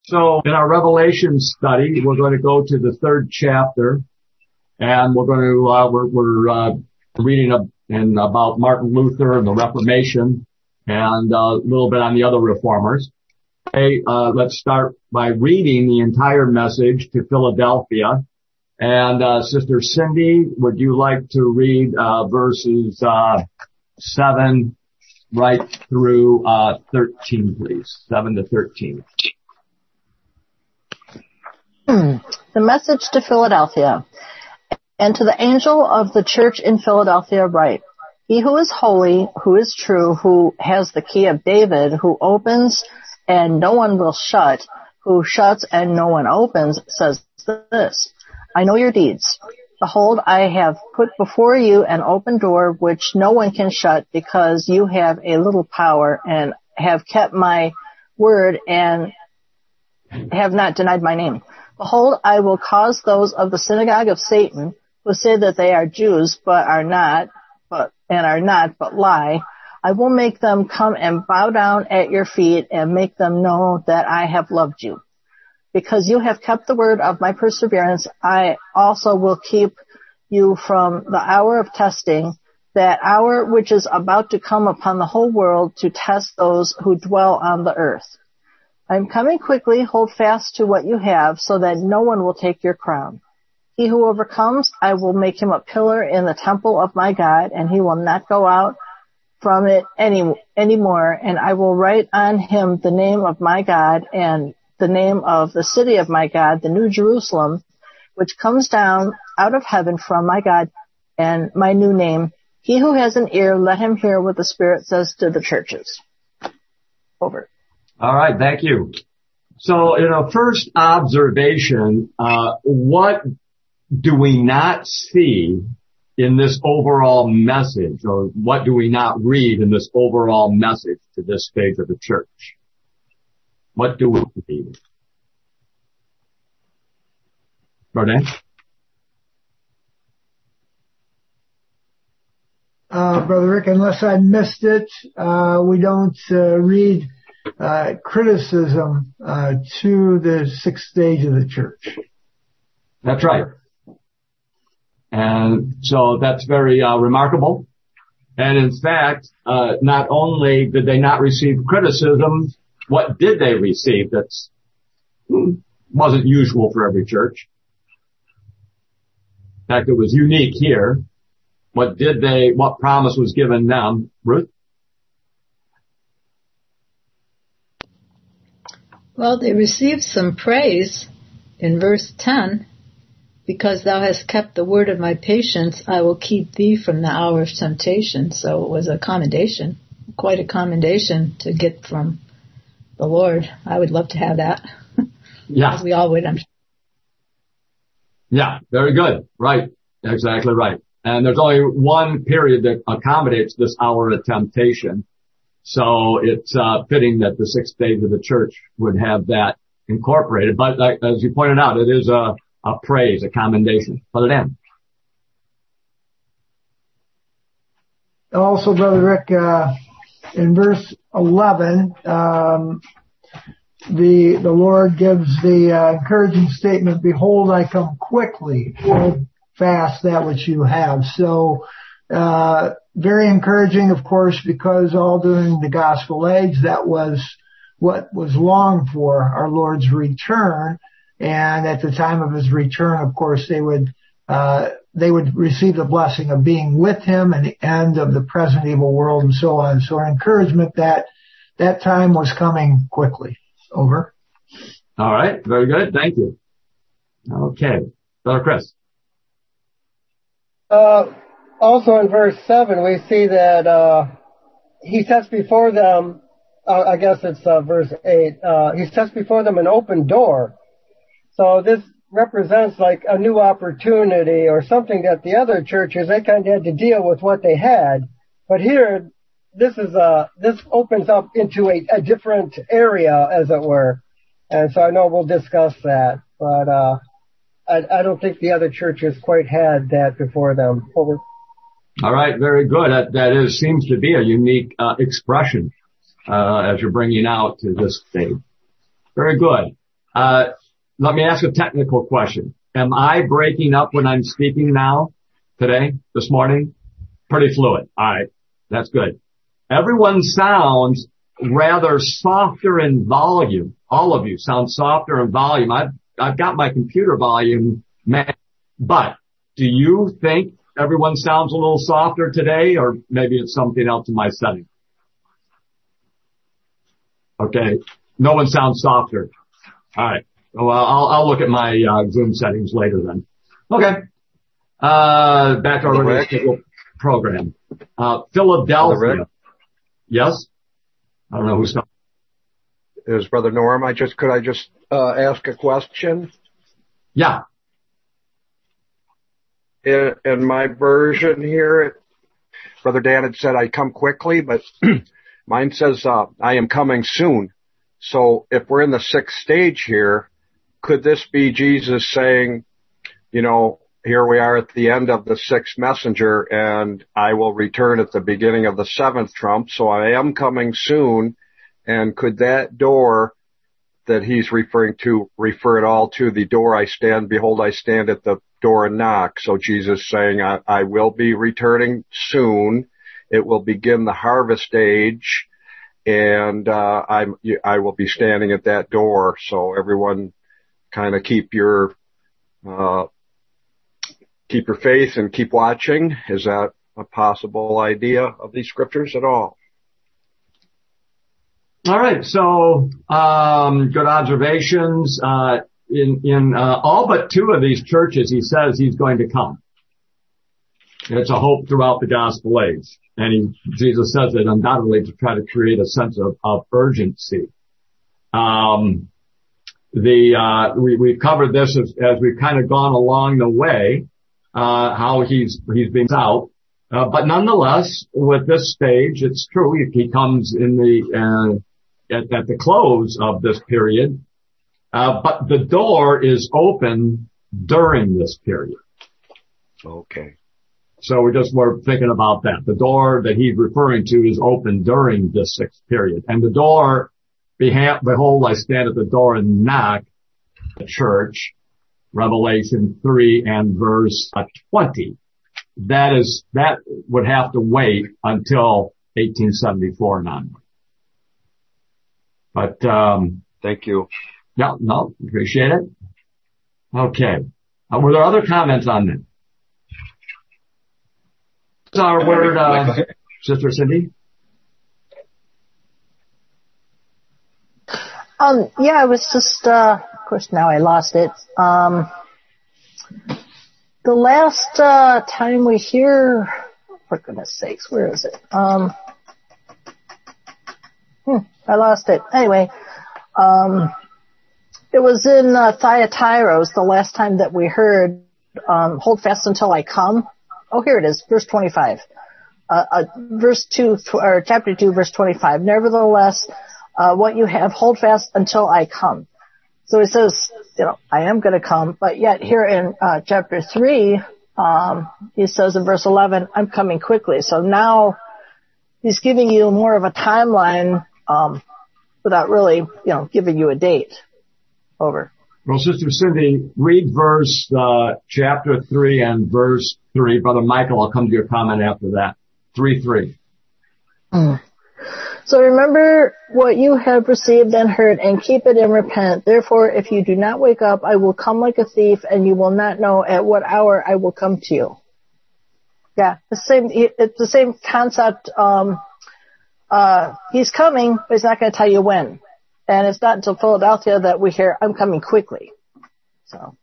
So in our Revelation study, we're going to go to the 3rd chapter, and we're going to, we're reading about Martin Luther and the Reformation, and a little bit on the other reformers. Okay, let's start by reading the entire message to Philadelphia. And Sister Cindy, would you like to read verses 7 right through 13, please? 7 to 13. The message to Philadelphia. And to the angel of the church in Philadelphia write, He who is holy, who is true, who has the key of David, who opens and no one will shut, who shuts and no one opens, says this, I know your deeds. Behold, I have put before you an open door which no one can shut, because you have a little power and have kept my word and have not denied my name. Behold, I will cause those of the synagogue of Satan, who say that they are Jews but are not, but lie, I will make them come and bow down at your feet and make them know that I have loved you. Because you have kept the word of my perseverance, I also will keep you from the hour of testing, that hour which is about to come upon the whole world to test those who dwell on the earth. I am coming quickly. Hold fast to what you have, so that no one will take your crown. He who overcomes, I will make him a pillar in the temple of my God, and he will not go out from it anymore. And I will write on him the name of my God and the name of the city of my God, the New Jerusalem, which comes down out of heaven from my God, and my new name. He who has an ear, let him hear what the Spirit says to the churches. Over. All right, thank you. So in a first observation, what do we not see in this overall message, or what do we not read in this overall message to this stage of the church? What do we read? Rodan? Brother Rick, unless I missed it, we don't read criticism to the 6th stage of the church. That's right. And so that's very remarkable. And in fact, not only did they not receive criticism, what did they receive that wasn't usual for every church? In fact, it was unique here. What promise was given them? Ruth? Well, they received some praise in verse 10. Because thou hast kept the word of my patience, I will keep thee from the hour of temptation. So it was a commendation, quite a commendation to get from the Lord. I would love to have that. Yeah. As we all would, I'm sure. Yeah, very good. Right. Exactly right. And there's only one period that accommodates this hour of temptation. So it's fitting that the 6th stage of the church would have that incorporated. But as you pointed out, it is a praise, a commendation. Brother Dan. Also, Brother Rick, in verse 11, the Lord gives the encouraging statement, Behold, I come quickly, hold fast that which you have. So, very encouraging, of course, because all during the gospel age, that was what was longed for, our Lord's return. And at the time of his return, of course, they would receive the blessing of being with him and the end of the present evil world and so on. So an encouragement that time was coming quickly. Over. All right. Very good. Thank you. Okay. Brother Chris. Also in verse 7, we see that he sets before them, I guess it's verse 8, he sets before them an open door. So this represents like a new opportunity or something that the other churches, they kind of had to deal with what they had. But here, this opens up into a different area, as it were. And so I know we'll discuss that. But I don't think the other churches quite had that before them. Over. All right, very good. That seems to be a unique expression as you're bringing out to this stage. Very good. Let me ask a technical question. Am I breaking up when I'm speaking now, today, this morning? Pretty fluid. All right. That's good. Everyone sounds rather softer in volume. All of you sound softer in volume. I've got my computer volume, but do you think everyone sounds a little softer today, or maybe it's something else in my setting? Okay. No one sounds softer. All right. Well, I'll look at my Zoom settings later then. Okay. Back to our regular program. Philadelphia. Yes? I don't know who's talking. Is Brother Norm. Could I just ask a question? Yeah. In my version here, Brother Dan had said I come quickly, but mine says I am coming soon. So if we're in the sixth stage here, could this be Jesus saying, here we are at the end of the sixth messenger, and I will return at the beginning of the seventh trump, so I am coming soon. And could that door that he's referring to refer at all to the door I stand? Behold, I stand at the door and knock. So Jesus saying, I will be returning soon. It will begin the harvest age, and I will be standing at that door. So everyone kind of keep your faith and keep watching. Is that a possible idea of these scriptures at all? All right. So, good observations. In all but two of these churches, he says he's going to come. It's a hope throughout the gospel age. And Jesus says it undoubtedly to try to create a sense of urgency. We've covered this as we've kind of gone along the way, how he's been out. But nonetheless, with this stage, it's true. He comes in at the close of this period. But the door is open during this period. Okay. So we're thinking about that. The door that he's referring to is open during this sixth period. And the door, behold, I stand at the door and knock, the church, Revelation 3 and verse 20. That would have to wait until 1874 and onward. But, thank you. Yeah, no, appreciate it. Okay. Were there other comments on that? This is our word, Sister Cindy. Yeah, I was just, of course now I lost it. The last, time we hear, for goodness sakes, where is it? I lost it. Anyway, it was in, Thyatiros, the last time that we heard, hold fast until I come. Oh, here it is, verse 25. Verse 2, or chapter 2, verse 25. Nevertheless, what you have, hold fast until I come. So he says, I am going to come, but yet here in chapter 3, he says in verse 11, I'm coming quickly. So now he's giving you more of a timeline without really, giving you a date. Over. Well, Sister Cindy, read chapter 3 and verse 3. Brother Michael, I'll come to your comment after that. 3:3. So remember what you have received and heard, and keep it and repent. Therefore, if you do not wake up, I will come like a thief, and you will not know at what hour I will come to you. Yeah, it's the same concept. He's coming, but he's not going to tell you when. And it's not until Philadelphia that we hear, I'm coming quickly. So.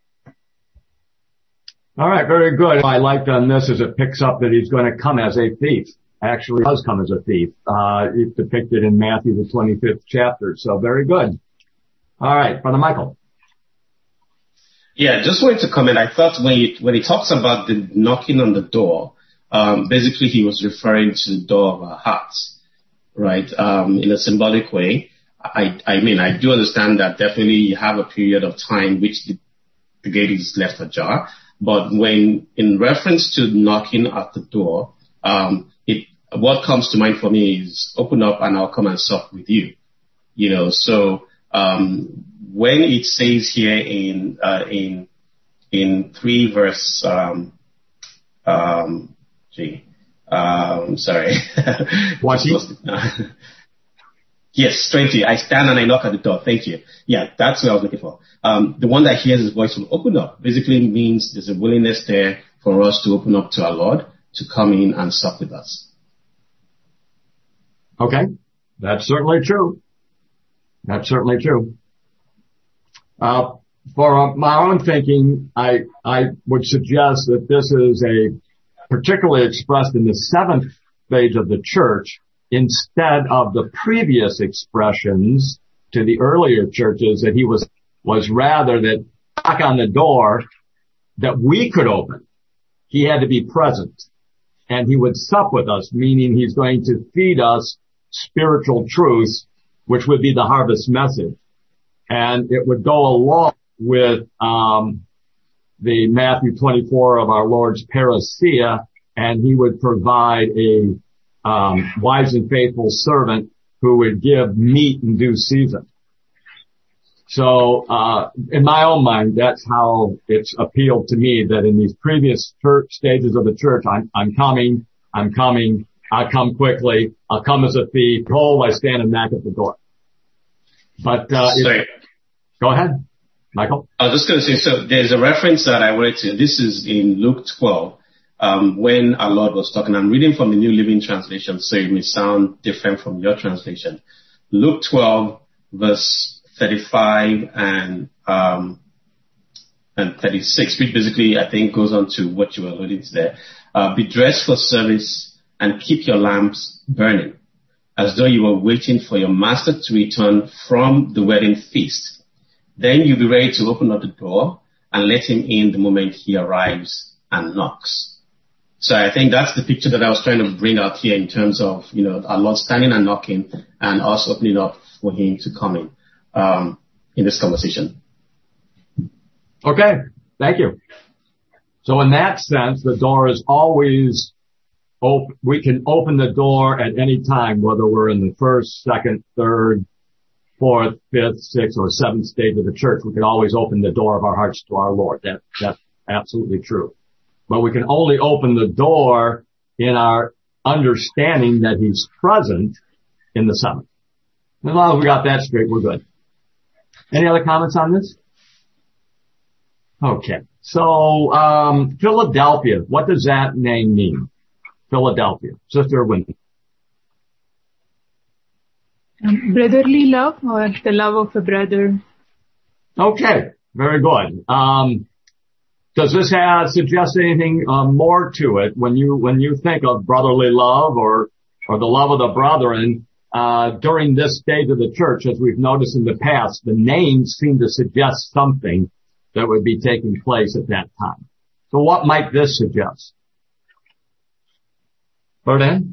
All right, very good. I liked on this is it picks up that he's going to come as a thief. Actually does come as a thief. It's depicted in Matthew, the 25th chapter. So very good. All right, Brother Michael. Yeah, just wanted to comment. I thought when he talks about the knocking on the door, basically he was referring to the door of our hearts, right? In a symbolic way. I mean, I do understand that definitely you have a period of time which the gate is left ajar. But when in reference to knocking at the door, what comes to mind for me is open up and I'll come and sup with you. So When it says here in 3 verse, sorry. Yes, 20. I stand and I knock at the door. Thank you. Yeah, that's what I was looking for. The one that hears his voice will open up basically means there's a willingness there for us to open up to our Lord to come in and sup with us. Okay. That's certainly true. That's certainly true. For my own thinking, I would suggest that this is particularly expressed in the 7th stage of the church instead of the previous expressions to the earlier churches that he was rather that knock on the door that we could open. He had to be present and he would sup with us, meaning he's going to feed us spiritual truths, which would be the harvest message. And it would go along with the Matthew 24 of our Lord's parousia, and he would provide a wise and faithful servant who would give meat in due season. So in my own mind, that's how it's appealed to me, that in these previous church stages of the church, I'm coming, I'll come quickly, I'll come as a thief, behold, I stand and knock at the door. But go ahead, Michael. I was just going to say, so there's a reference that I wanted to, this is in Luke 12, when our Lord was talking. I'm reading from the New Living Translation, so it may sound different from your translation. Luke 12, verse 35 and 36, which basically I think goes on to what you were alluding to there. Be dressed for service and keep your lamps burning, as though you were waiting for your master to return from the wedding feast. Then you'll be ready to open up the door and let him in the moment he arrives and knocks. So I think that's the picture that I was trying to bring out here in terms of, our Lord standing and knocking and us opening up for him to come in this conversation. Okay, thank you. So in that sense, the door is always open. We can open the door at any time, whether we're in the 1st, 2nd, 3rd, 4th, 5th, 6th, or 7th stage of the church. We can always open the door of our hearts to our Lord. That's absolutely true. But we can only open the door in our understanding that he's present in the 7th. As long as we got that straight, we're good. Any other comments on this? Okay. So, Philadelphia, what does that name mean? Philadelphia. Sister Wendy. Brotherly love, or the love of a brother. Okay. Very good. Does this suggest anything more to it when you think of brotherly love or the love of the brethren during this stage of the church? As we've noticed in the past, the names seem to suggest something that would be taking place at that time. So what might this suggest? Ferdinand?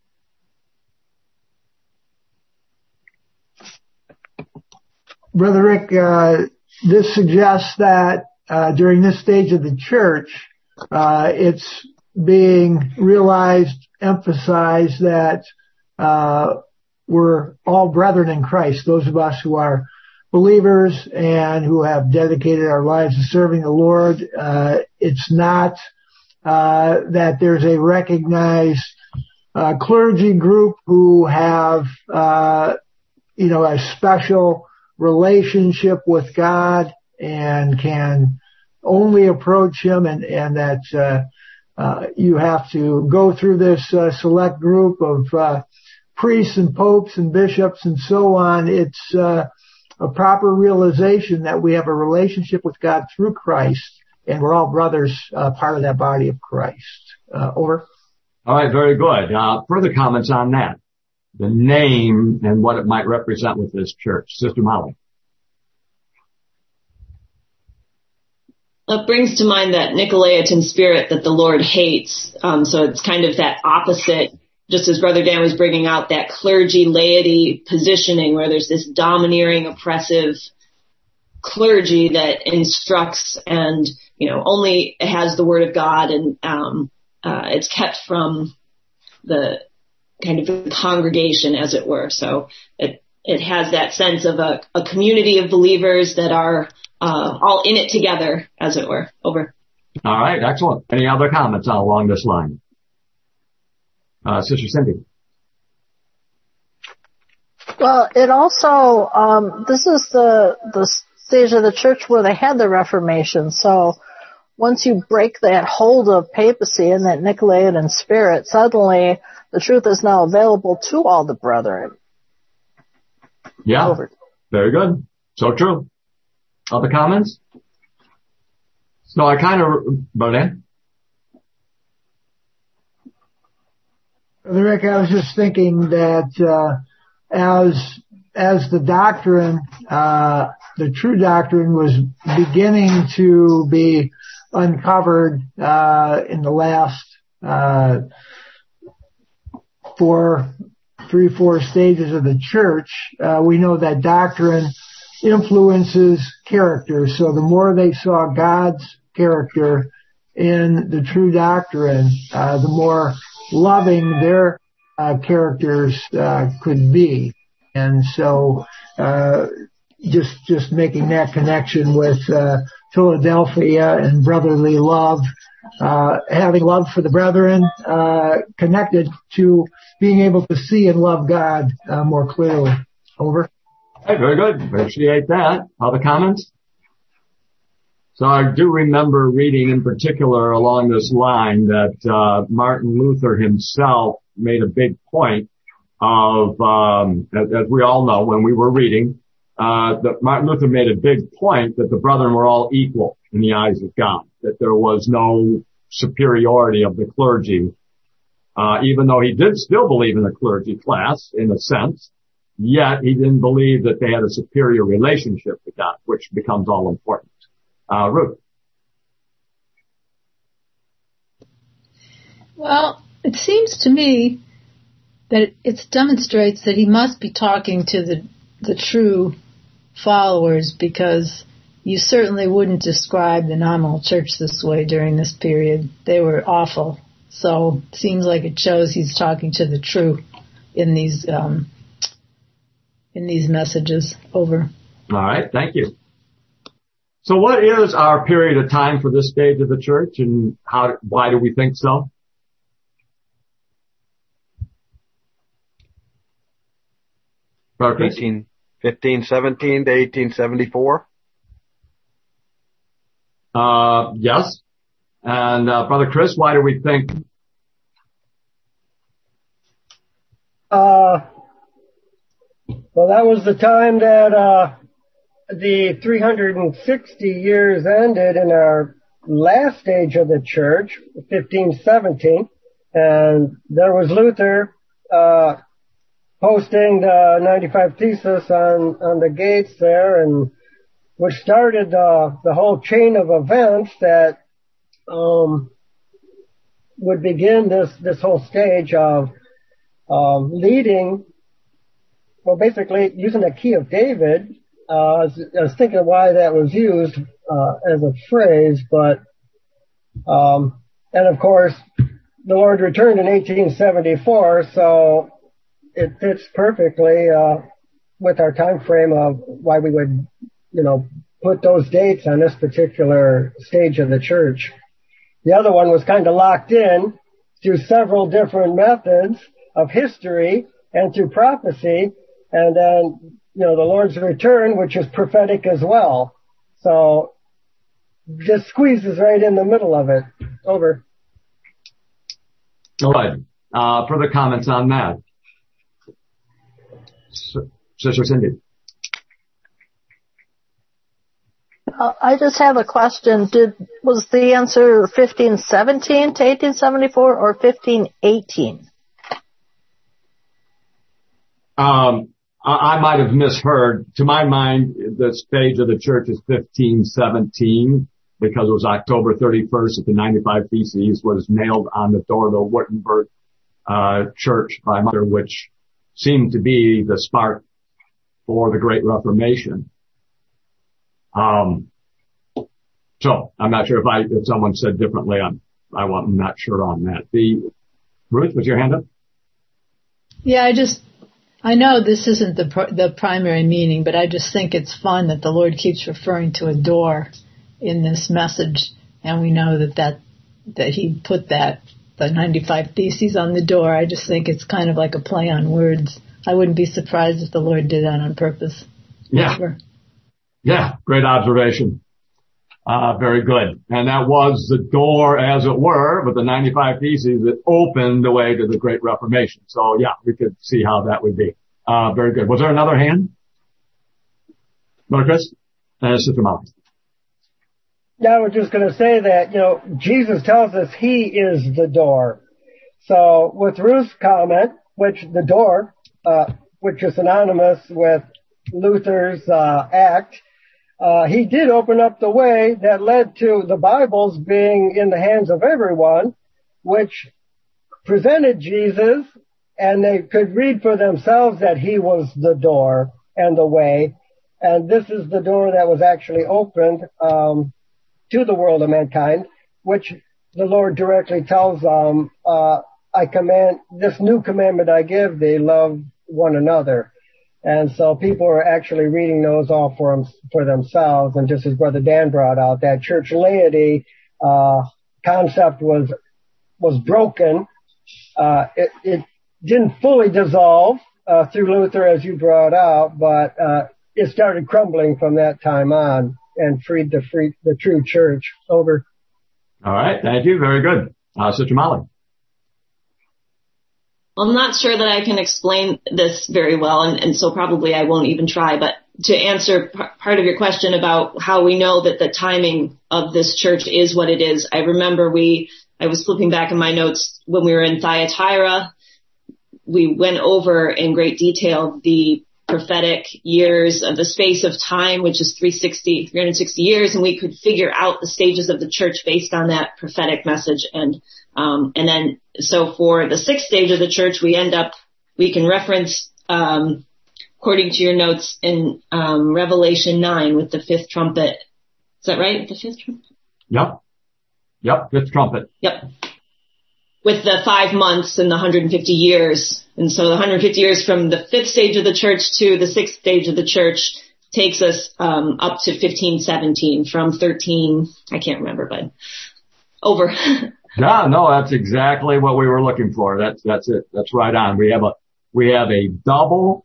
Brother Rick, this suggests that during this stage of the church, it's being realized, emphasized that we're all brethren in Christ, those of us who are believers and who have dedicated our lives to serving the Lord. It's not that there's a recognized clergy group who have a special relationship with God and can only approach him, and that you have to go through this select group of priests and popes and bishops and so on. It's a proper realization that we have a relationship with God through Christ, and we're all brothers, part of that body of Christ. Over. All right, very good. Further comments on that? The name and what it might represent with this church. Sister Molly. It brings to mind that Nicolaitan spirit that the Lord hates. So it's kind of that opposite, just as Brother Dan was bringing out, that clergy laity positioning where there's this domineering, oppressive clergy that instructs and, only has the word of God, and it's kept from the kind of the congregation, as it were. So it has that sense of a community of believers that are all in it together, as it were. Over. All right, excellent. Any other comments along this line? Sister Cindy. Well, it also, this is the stage of the church where they had the Reformation. So once you break that hold of papacy and that Nicolaitan spirit, suddenly the truth is now available to all the brethren. Yeah, Over. Very good. So true. Other comments? So I kind of, Brother Rick, I was just thinking that as the doctrine, the true doctrine was beginning to be uncovered in the last 4 stages of the church, we know that doctrine influences character. So the more they saw God's character in the true doctrine, the more loving their characters could be. And so just making that connection with Philadelphia and brotherly love, having love for the brethren, connected to being able to see and love God more clearly. Over. Hey, very good. Appreciate that. Other comments? So I do remember reading in particular along this line that Martin Luther himself made a big point of, as we all know when we were reading, that Martin Luther made a big point that the brethren were all equal in the eyes of God, that there was no superiority of the clergy, even though he did still believe in the clergy class in a sense, yet he didn't believe that they had a superior relationship with God, which becomes all important. Ruth. Well, it seems to me that it demonstrates that he must be talking to the true followers, because you certainly wouldn't describe the nominal church this way during this period. They were awful. So it seems like it shows he's talking to the true in these messages. Over. All right, thank you. So what is our period of time for this stage of the church, and why do we think so? Chris? 1517 to 1874. Yes. And Brother Chris, why do we think? Well, that was the time that the 360 years ended in our last stage of the church, 1517, and there was Luther posting the 95 Thesis on the gates there, and which started the whole chain of events that would begin this whole stage of leading, well, basically using the key of David. I was thinking of why that was used as a phrase, but and of course the Lord returned in 1874, so it fits perfectly with our time frame of why we would, put those dates on this particular stage of the church. The other one was kind of locked in through several different methods of history and through prophecy, and then the Lord's return, which is prophetic as well. So just squeezes right in the middle of it. Over. All right. Further comments on that? Sister Cindy. I just have a question. Was the answer 1517 to 1874 or 1518? I might have misheard. To my mind, the stage of the church is 1517 because it was October 31st that the 95 Theses was nailed on the door of the Wittenberg church by Luther, which seemed to be the spark for the Great Reformation. So I'm not sure if someone said differently. I'm not sure on that. Ruth, was your hand up? Yeah, I know this isn't the primary meaning, but I just think it's fun that the Lord keeps referring to a door in this message, and we know that He put the 95 Theses on the door. I just think it's kind of like a play on words. I wouldn't be surprised if the Lord did that on purpose. Yeah. Sure. Yeah, great observation. Very good. And that was the door, as it were, with the 95 Theses that opened the way to the Great Reformation. So, yeah, we could see how that would be. Very good. Was there another hand? Brother Chris? Sister Molly. Yeah, I was just going to say that, Jesus tells us He is the door. So with Ruth's comment, which the door, which is synonymous with Luther's act, he did open up the way that led to the Bibles being in the hands of everyone, which presented Jesus, and they could read for themselves that He was the door and the way. And this is the door that was actually opened to the world of mankind, which the Lord directly tells them, I command, this new commandment I give thee, love one another. And so people are actually reading those all for themselves. And just as Brother Dan brought out, that church laity concept was broken. It didn't fully dissolve through Luther, as you brought out, but it started crumbling from that time on and freed the true church. Over. All right. Thank you. Very good. Sister Molly. Well, I'm not sure that I can explain this very well, and so probably I won't even try. But to answer part of your question about how we know that the timing of this church is what it is, I remember I was flipping back in my notes when we were in Thyatira. We went over in great detail the prophetic years of the space of time, which is 360 years, and we could figure out the stages of the church based on that prophetic message. And then, so for the sixth stage of the church, we can reference, according to your notes in, Revelation 9 with the fifth trumpet. Is that right? The fifth trumpet? Yep. Fifth trumpet. Yep. With the 5 months and the 150 years. And so the 150 years from the fifth stage of the church to the sixth stage of the church takes us, up to 1517 from 13, I can't remember, but over. Yeah, no, that's exactly what we were looking for. That's it. That's right on. We have a double,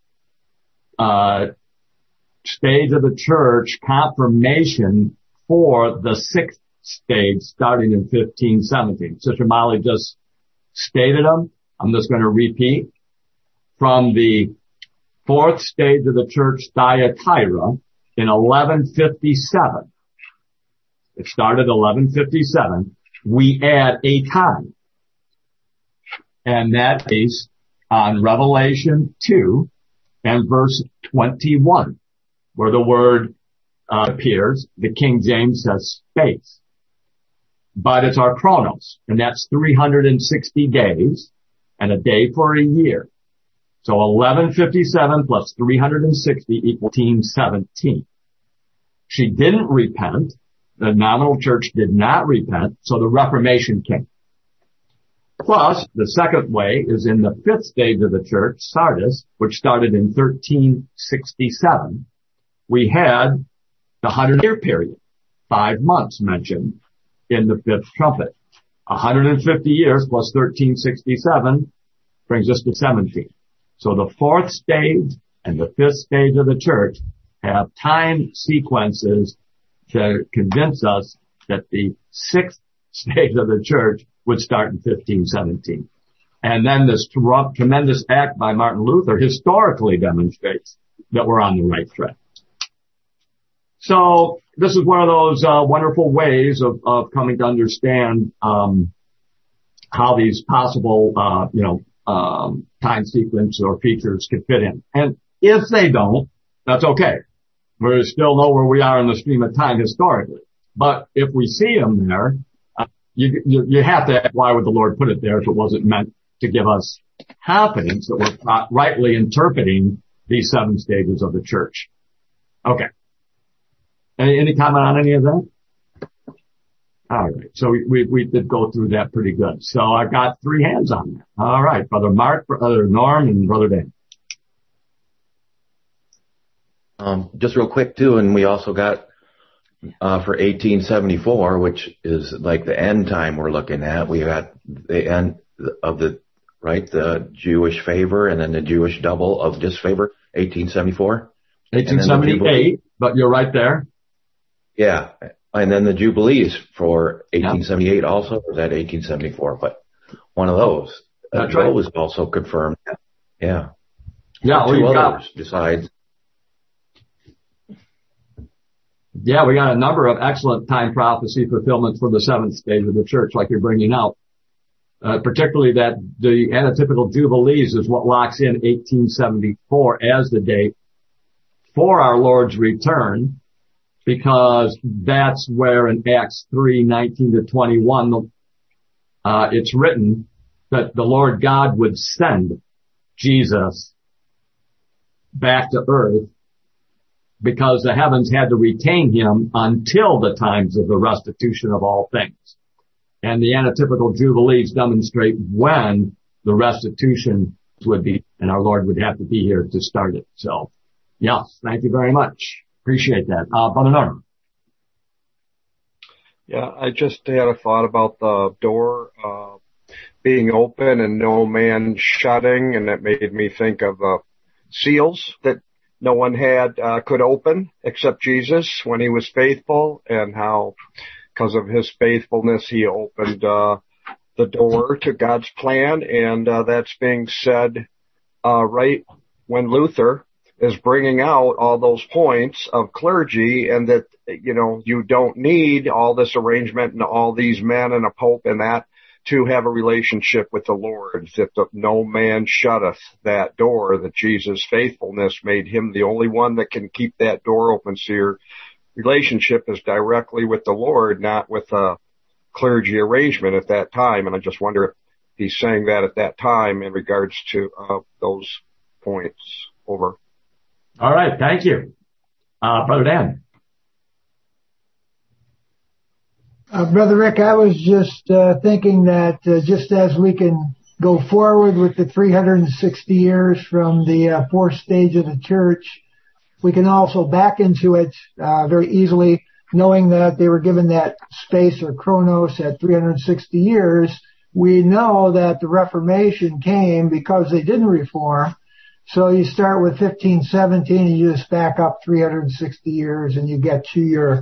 stage of the church confirmation for the sixth stage starting in 1517. Sister Molly just stated them. I'm just going to repeat. From the fourth stage of the church, Thyatira, in 1157. It started 1157. We add a time. And that is on Revelation 2 and verse 21, where the word appears. The King James says space. But it's our chronos, and that's 360 days and a day for a year. So 1157 plus 360 equals 1517. She didn't repent. The nominal church did not repent, so the Reformation came. Plus, the second way is in the fifth stage of the church, Sardis, which started in 1367. We had the 100-year period, 5 months mentioned in the fifth trumpet. 150 years plus 1367 brings us to 17. So the fourth stage and the fifth stage of the church have time sequences to convince us that the sixth stage of the church would start in 1517. And then this tremendous act by Martin Luther historically demonstrates that we're on the right track. So this is one of those wonderful ways of coming to understand how these possible time sequence or features can fit in. And if they don't, that's okay. We still know where we are in the stream of time historically. But if we see them there, you have to ask, why would the Lord put it there if it wasn't meant to give us confidence that we're rightly interpreting these 7 stages of the church? Okay. Any comment on any of that? All right. So we did go through that pretty good. So I've got 3 hands on that. All right. Brother Mark, Brother Norm, and Brother Dan. Just real quick too, and we also got for 1874, which is like the end time we're looking at. We got the end of the Jewish favor, and then the Jewish double of disfavor, 1874. 1878, but you're right there. Yeah, and then the Jubilees for 1878 also, or is that 1874? But one of those. That's right. Was also confirmed. Yeah. Yeah, two others besides. Yeah, we got a number of excellent time prophecy fulfillments for the seventh stage of the church, like you're bringing out. Particularly that the antitypical Jubilees is what locks in 1874 as the date for our Lord's return, because that's where in Acts 3:19-21, it's written that the Lord God would send Jesus back to earth because the heavens had to retain him until the times of the restitution of all things. And the antitypical Jubilees demonstrate when the restitution would be, and our Lord would have to be here to start it. So, yes, thank you very much. Appreciate that. Brother Norman. Yeah, I just had a thought about the door being open and no man shutting, and that made me think of seals that no one could open except Jesus when he was faithful, and how because of his faithfulness he opened the door to God's plan. And that's being said right when Luther is bringing out all those points of clergy, and that, you don't need all this arrangement and all these men and a pope and that to have a relationship with the Lord, that no man shutteth that door, that Jesus' faithfulness made him the only one that can keep that door open. So your relationship is directly with the Lord, not with a clergy arrangement at that time. And I just wonder if he's saying that at that time in regards to those points. Over. All right, thank you. Brother Dan. Brother Rick, I was just thinking that just as we can go forward with the 360 years from the fourth stage of the church, we can also back into it very easily, knowing that they were given that space or chronos at 360 years. We know that the Reformation came because they didn't reform. So you start with 1517 and you just back up 360 years and you get to your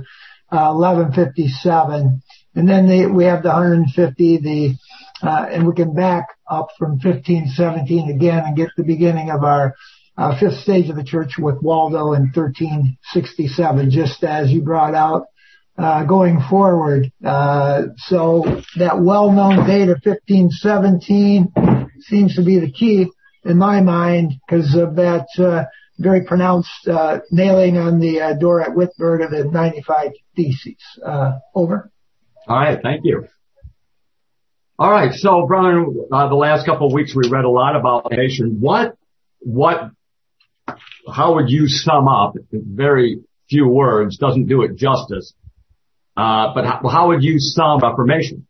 1157. And then we have the 150, and we can back up from 1517 again and get the beginning of our fifth stage of the church with Waldo in 1367, just as you brought out going forward. So that well-known date of 1517 seems to be the key in my mind, because of that very pronounced nailing on the door at Wittenberg of the 95 Theses. Over. All right, thank you. All right, so brother, the last couple of weeks we read a lot about nation. How would you sum up, in very few words, doesn't do it justice, but how would you sum Reformation?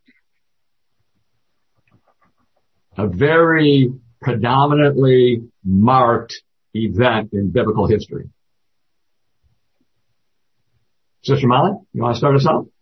A very predominantly marked event in biblical history. Sister Molly, you want to start us out?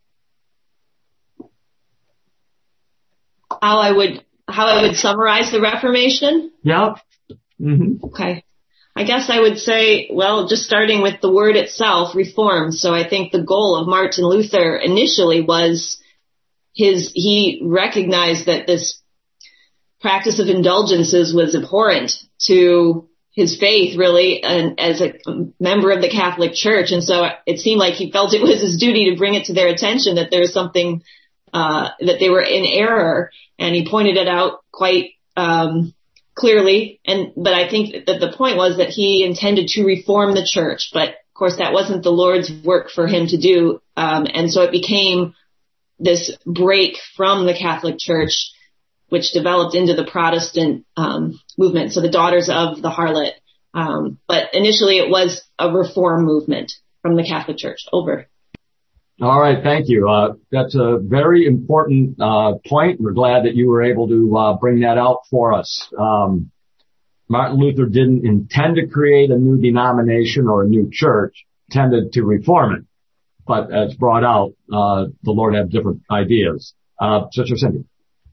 How I would summarize the Reformation? Yeah. Mm-hmm. Okay. I guess I would say, well, just starting with the word itself, reform. So I think the goal of Martin Luther initially was he recognized that this practice of indulgences was abhorrent to his faith, really, and as a member of the Catholic Church. And so it seemed like he felt it was his duty to bring it to their attention that there was something, that they were in error. And he pointed it out quite, clearly. But I think that the point was that he intended to reform the church. But of course, that wasn't the Lord's work for him to do. And so it became this break from the Catholic Church, which developed into the Protestant movement, so the Daughters of the Harlot. But initially it was a reform movement from the Catholic Church. Over. All right, thank you. That's a very important point. We're glad that you were able to bring that out for us. Martin Luther didn't intend to create a new denomination or a new church, tended to reform it. But as brought out, the Lord had different ideas. Sister Cindy.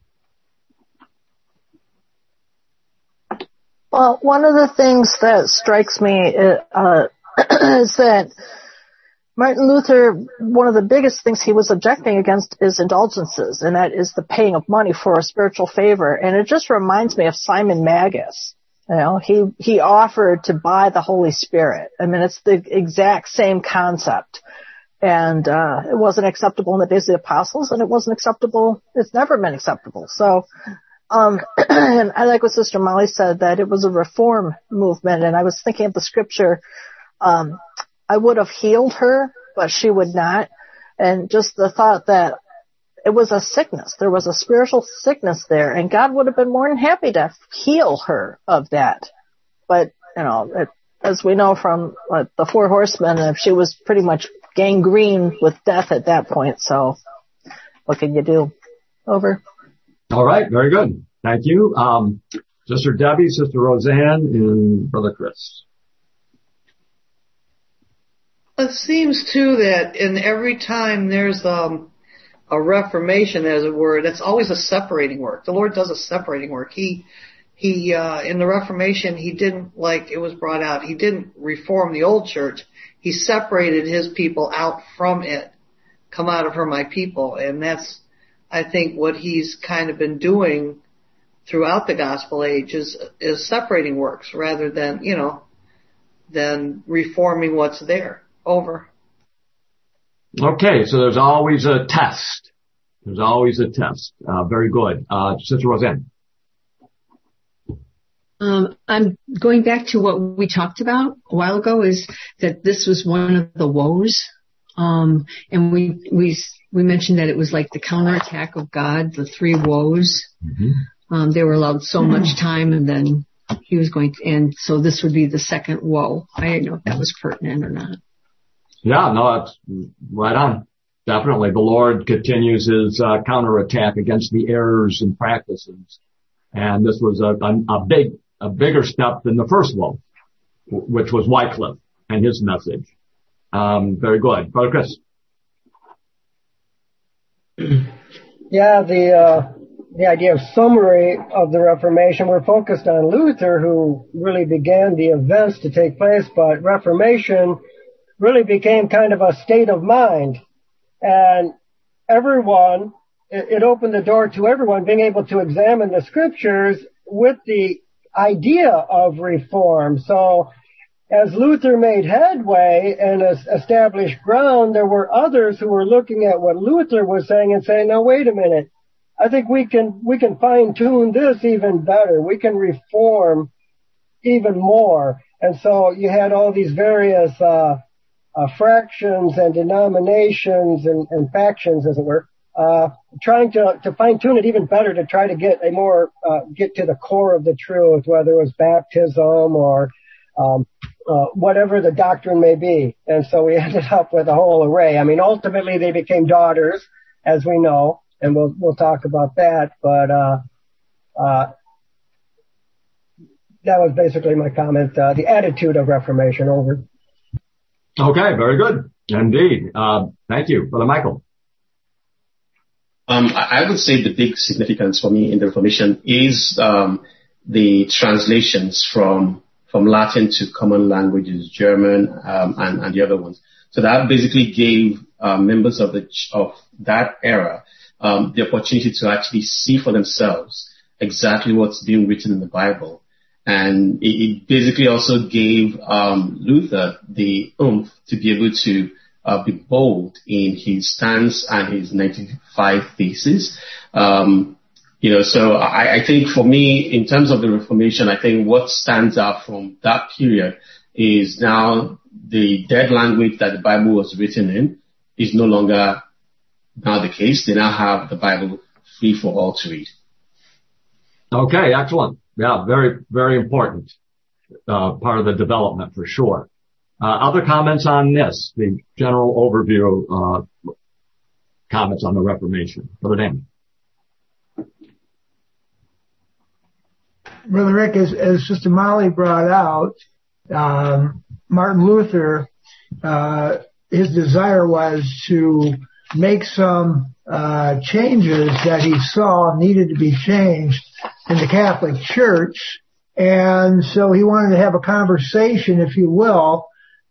Well, one of the things that strikes me is that Martin Luther, one of the biggest things he was objecting against is indulgences, and that is the paying of money for a spiritual favor. And it just reminds me of Simon Magus. You know, he offered to buy the Holy Spirit. I mean, it's the exact same concept. And it wasn't acceptable in the days of the apostles, and it wasn't acceptable. It's never been acceptable. So, and I like what Sister Molly said, that it was a reform movement. And I was thinking of the scripture, I would have healed her, but she would not. And just the thought that it was a sickness. There was a spiritual sickness there, and God would have been more than happy to heal her of that. But, you know, as we know from the Four Horsemen, she was pretty much gangrene with death at that point. So what can you do? Over. All right. Very good. Thank you. Sister Debbie, Sister Roseanne, and Brother Chris. It seems too that in every time there's a reformation, as it were, that's always a separating work. The Lord does a separating work. He in the Reformation, he didn't, like it was brought out, he didn't reform the old church. He separated his people out from it. Come out of her, my people. And that's, I think, what he's kind of been doing throughout the gospel age is separating works rather than, than reforming what's there. Over. Okay, so there's always a test. There's always a test. Very good. Sister Roseanne. I'm going back to what we talked about a while ago, is that this was one of the woes. And we mentioned that it was like the counterattack of God, the three woes. Mm-hmm. They were allowed so much time, and then he was going to, and so this would be the second woe. I didn't know if that was pertinent or not. Yeah, no, that's right on. Definitely. The Lord continues his counterattack against the errors and practices. And this was a bigger step than the first woe, which was Wycliffe and his message. Very good. Brother Chris. Yeah, the idea of summary of the Reformation, we're focused on Luther, who really began the events to take place, but Reformation really became kind of a state of mind. And everyone, it opened the door to everyone being able to examine the scriptures with the idea of reform. So as Luther made headway and established ground, there were others who were looking at what Luther was saying and saying, now wait a minute, I think we can fine tune this even better. We can reform even more. And so you had all these various fractions and denominations and factions, as it were, trying to fine tune it even better to try to get get to the core of the truth, whether it was baptism or whatever the doctrine may be. And so we ended up with a whole array. I mean, ultimately they became daughters, as we know, and we'll talk about that. But that was basically my comment. The attitude of Reformation. Over. Okay, very good. Indeed. Thank you. Brother Michael. I would say the big significance for me in the Reformation is the translations from Latin to common languages, German, and the other ones. So that basically gave members of that era the opportunity to actually see for themselves exactly what's being written in the Bible. And it basically also gave Luther the oomph to be able to be bold in his stance and his 95 thesis. So I think for me, in terms of the Reformation, I think what stands out from that period is now the dead language that the Bible was written in is no longer now the case. They now have the Bible free for all to read. Okay, excellent. Yeah, very, very important part of the development for sure. Other comments on this, the general overview comments on the Reformation. Brother Dan. Brother Rick, as Sister Molly brought out, Martin Luther, his desire was to make some changes that he saw needed to be changed in the Catholic Church. And so he wanted to have a conversation, if you will,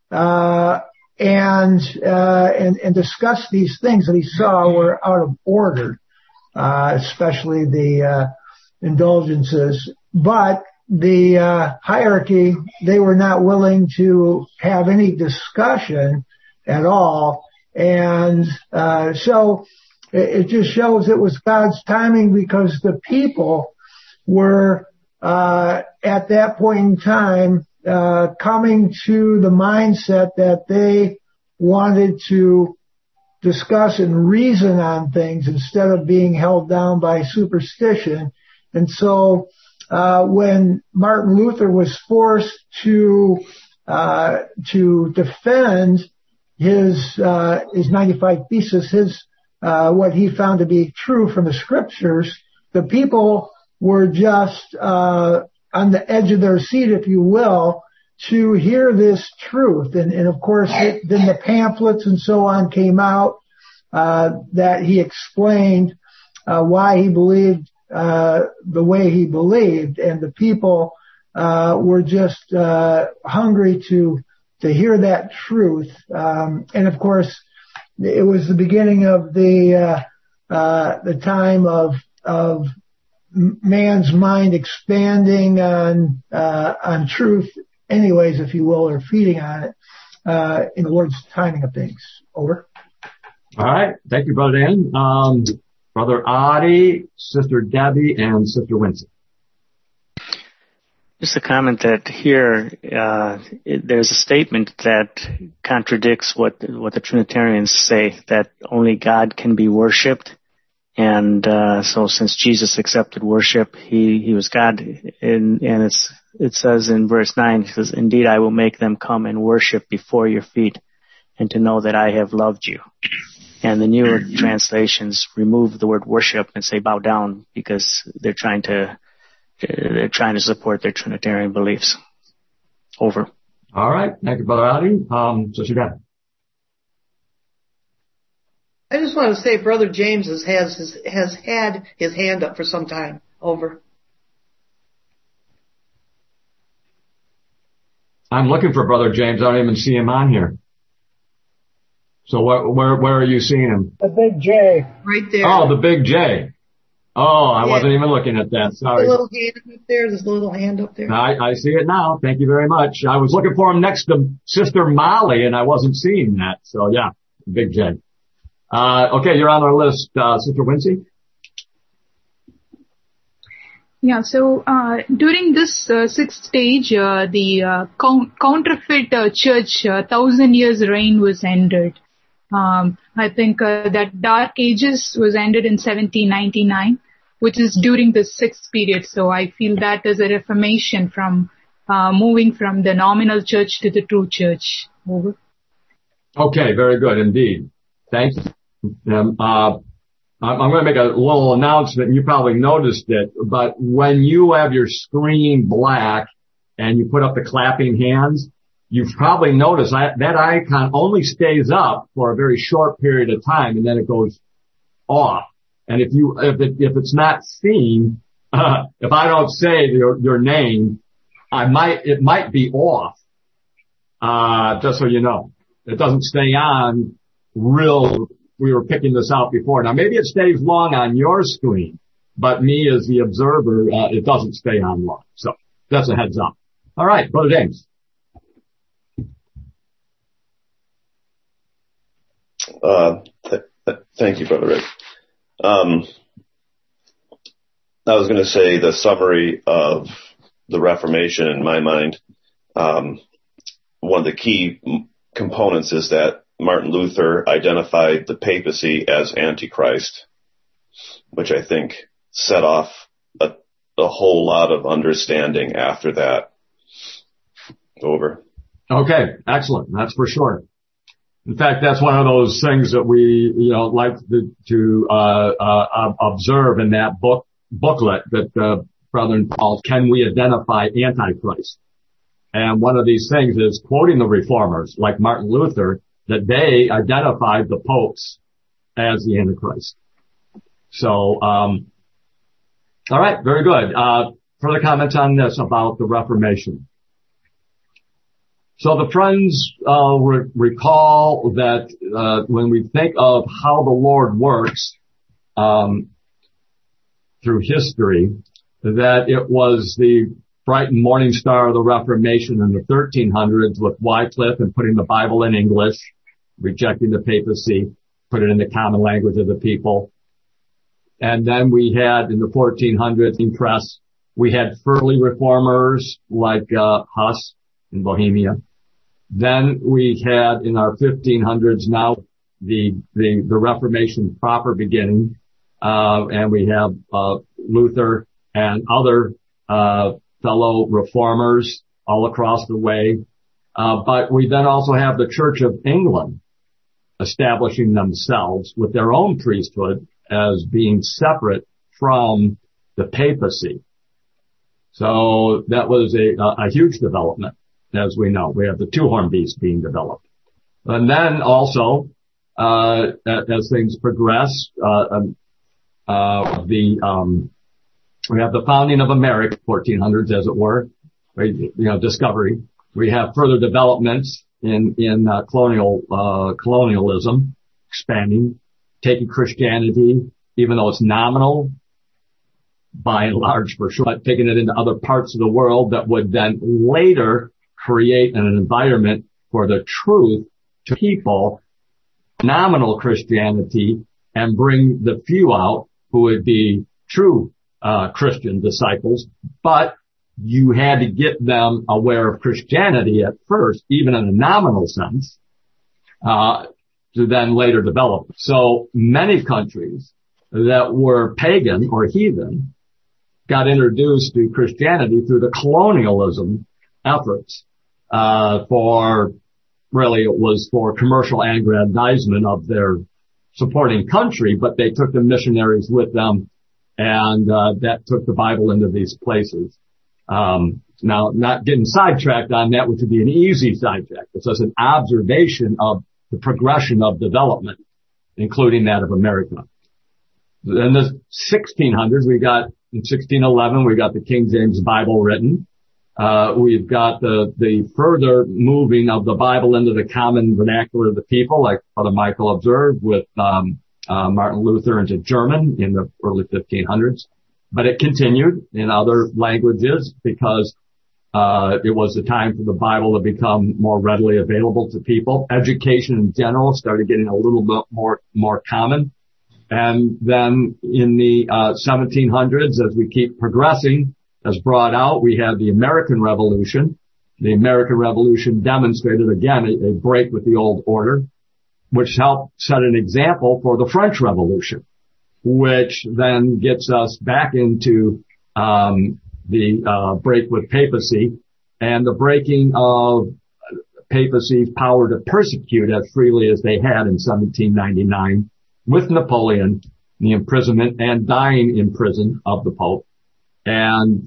and discuss these things that he saw were out of order, especially the indulgences. But the hierarchy, they were not willing to have any discussion at all. And so it just shows it was God's timing, because the people were at that point in time coming to the mindset that they wanted to discuss and reason on things instead of being held down by superstition. And so when Martin Luther was forced to defend his 95 Theses, what he found to be true from the scriptures, the people were just on the edge of their seat, if you will, to hear this truth. And of course, then the pamphlets and so on came out that he explained why he believed the way he believed, and the people were just hungry to hear that truth. And of course, it was the beginning of the time of man's mind expanding on truth, anyways, if you will, or feeding on it in the Lord's timing of things. Over. All right. Thank you, Brother Dan. Brother Adi, Sister Debbie, and Sister Winston. Just a comment that here there's a statement that contradicts what the Trinitarians say, that only God can be worshipped. And so since Jesus accepted worship, he was God. And it says in verse 9, it says, "Indeed, I will make them come and worship before your feet, and to know that I have loved you." And the newer translations remove the word worship and say bow down, because they're trying to support their Trinitarian beliefs. Over. All right. Thank you, Brother Adi. Sister Debbie. I just want to say Brother James has had his hand up for some time. Over. I'm looking for Brother James. I don't even see him on here. So where are you seeing him? The big J. Right there. Oh, the big J. Oh, I wasn't even looking at that. Sorry. The little hand up there. There's a little hand up there. I see it now. Thank you very much. I was looking for him next to Sister Molly, and I wasn't seeing that. So yeah, big J. Okay, you're on our list, Sister Wincy. Yeah, so during this sixth stage, the counterfeit church 1,000 years reign was ended. I think that Dark Ages was ended in 1799, which is during the sixth period. So I feel that is a reformation from moving from the nominal church to the true church. Over. Okay, very good indeed. Thank you. I'm going to make a little announcement. You probably noticed it, but when you have your screen black and you put up the clapping hands, you've probably noticed that icon only stays up for a very short period of time, and then it goes off. And if it's not seen, if I don't say your name, it might be off. Just so you know, it doesn't stay on real. We were picking this out before. Now, maybe it stays long on your screen, but me as the observer, it doesn't stay on long. So that's a heads up. All right, Brother James. Thank you, Brother Rick. I was going to say the summary of the Reformation in my mind. One of the key components is that Martin Luther identified the papacy as Antichrist, which I think set off a whole lot of understanding after that. Over. Okay, excellent. That's for sure. In fact, that's one of those things that we, like to observe in that booklet that brethren, called Can We Identify Antichrist? And one of these things is quoting the reformers like Martin Luther, that they identified the popes as the Antichrist. So, all right, very good. Further comments on this about the Reformation. So the friends recall that when we think of how the Lord works through history, that it was the bright and morning star of the Reformation in the 1300s with Wycliffe and putting the Bible in English, rejecting the papacy, put it in the common language of the people. And then we had in the 1400s in press, we had early reformers like Huss in Bohemia. Then we had in our 1500s now the Reformation proper beginning, and we have Luther and other fellow reformers all across the way. But we then also have the Church of England establishing themselves with their own priesthood as being separate from the papacy. So that was a huge development, as we know. We have the two-horned beast being developed. And then also, as things progress, we have the founding of America, 1400s, as it were, discovery. We have further developments in colonialism, expanding, taking Christianity, even though it's nominal, by and large for sure, but taking it into other parts of the world that would then later create an environment for the truth to people, nominal Christianity, and bring the few out who would be true Christian disciples, but you had to get them aware of Christianity at first, even in a nominal sense, to then later develop. So many countries that were pagan or heathen got introduced to Christianity through the colonialism efforts, it was for commercial aggrandizement of their supporting country, but they took the missionaries with them, and that took the Bible into these places. Now, not getting sidetracked on that, which would be an easy sidetrack. It's just an observation of the progression of development, including that of America. In the 1600s, in 1611, we got the King James Bible written. We've got the further moving of the Bible into the common vernacular of the people, like Father Michael observed with Martin Luther into German in the early 1500s. But it continued in other languages because it was the time for the Bible to become more readily available to people. Education in general started getting a little bit more common. And then in the 1700s, as we keep progressing, as brought out, we had the American Revolution. The American Revolution demonstrated, again, a break with the old order, which helped set an example for the French Revolution, which then gets us back into the break with papacy and the breaking of papacy's power to persecute as freely as they had in 1799 with Napoleon, the imprisonment and dying in prison of the Pope, and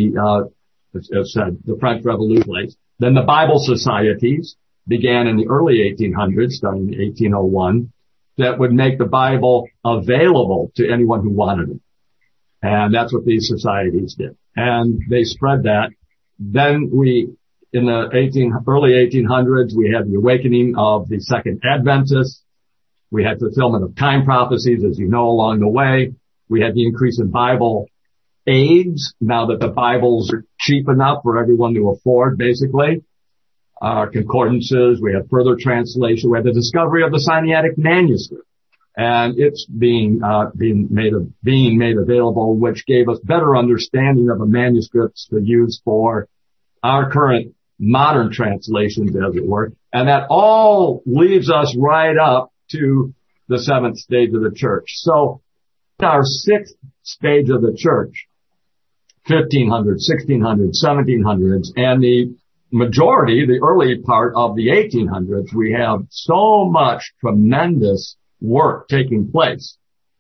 as said, the French Revolution. Then the Bible societies began in the early 1800s, starting in 1801, that would make the Bible available to anyone who wanted it. And that's what these societies did. And they spread that. Then in the early 1800s, we had the awakening of the Second Adventists. We had fulfillment of time prophecies, as you know, along the way. We had the increase in Bible aids, now that the Bibles are cheap enough for everyone to afford, basically. Concordances, we have further translation, we have the discovery of the Sinaitic manuscript, and it's being made available, which gave us better understanding of the manuscripts to use for our current modern translations, as it were. And that all leads us right up to the seventh stage of the church. So our sixth stage of the church, 1500s, 1600s, 1700s, and the majority, the early part of the 1800s, we have so much tremendous work taking place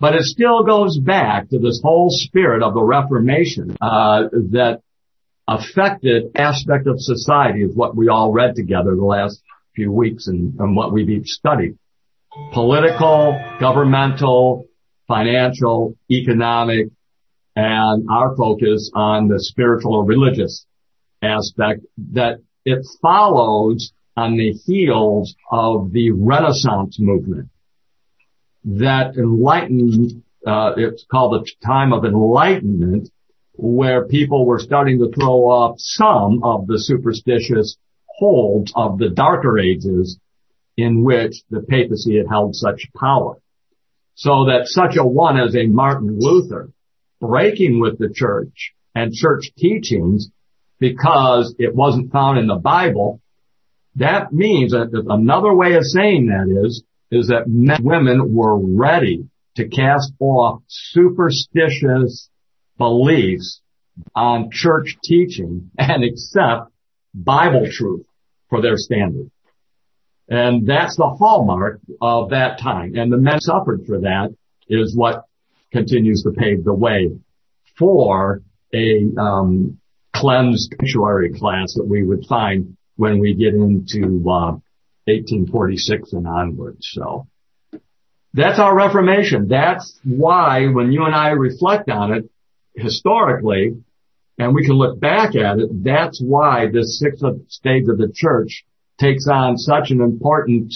But it still goes back to this whole spirit of the Reformation that affected aspect of society, is what we all read together the last few weeks and what we've each studied. Political, governmental, financial, economic, and our focus on the spiritual or religious aspect, that it follows on the heels of the Renaissance movement that enlightened, it's called the time of enlightenment, where people were starting to throw off some of the superstitious holds of the darker ages in which the papacy had held such power. So that such a one as a Martin Luther, breaking with the church and church teachings because it wasn't found in the Bible, that means that another way of saying that is that men and women were ready to cast off superstitious beliefs on church teaching and accept Bible truth for their standard. And that's the hallmark of that time. And the men suffered for that is what continues to pave the way for a cleansed sanctuary class that we would find when we get into 1846 and onwards. So that's our Reformation. That's why when you and I reflect on it historically, and we can look back at it, that's why this sixth stage of the church takes on such an important,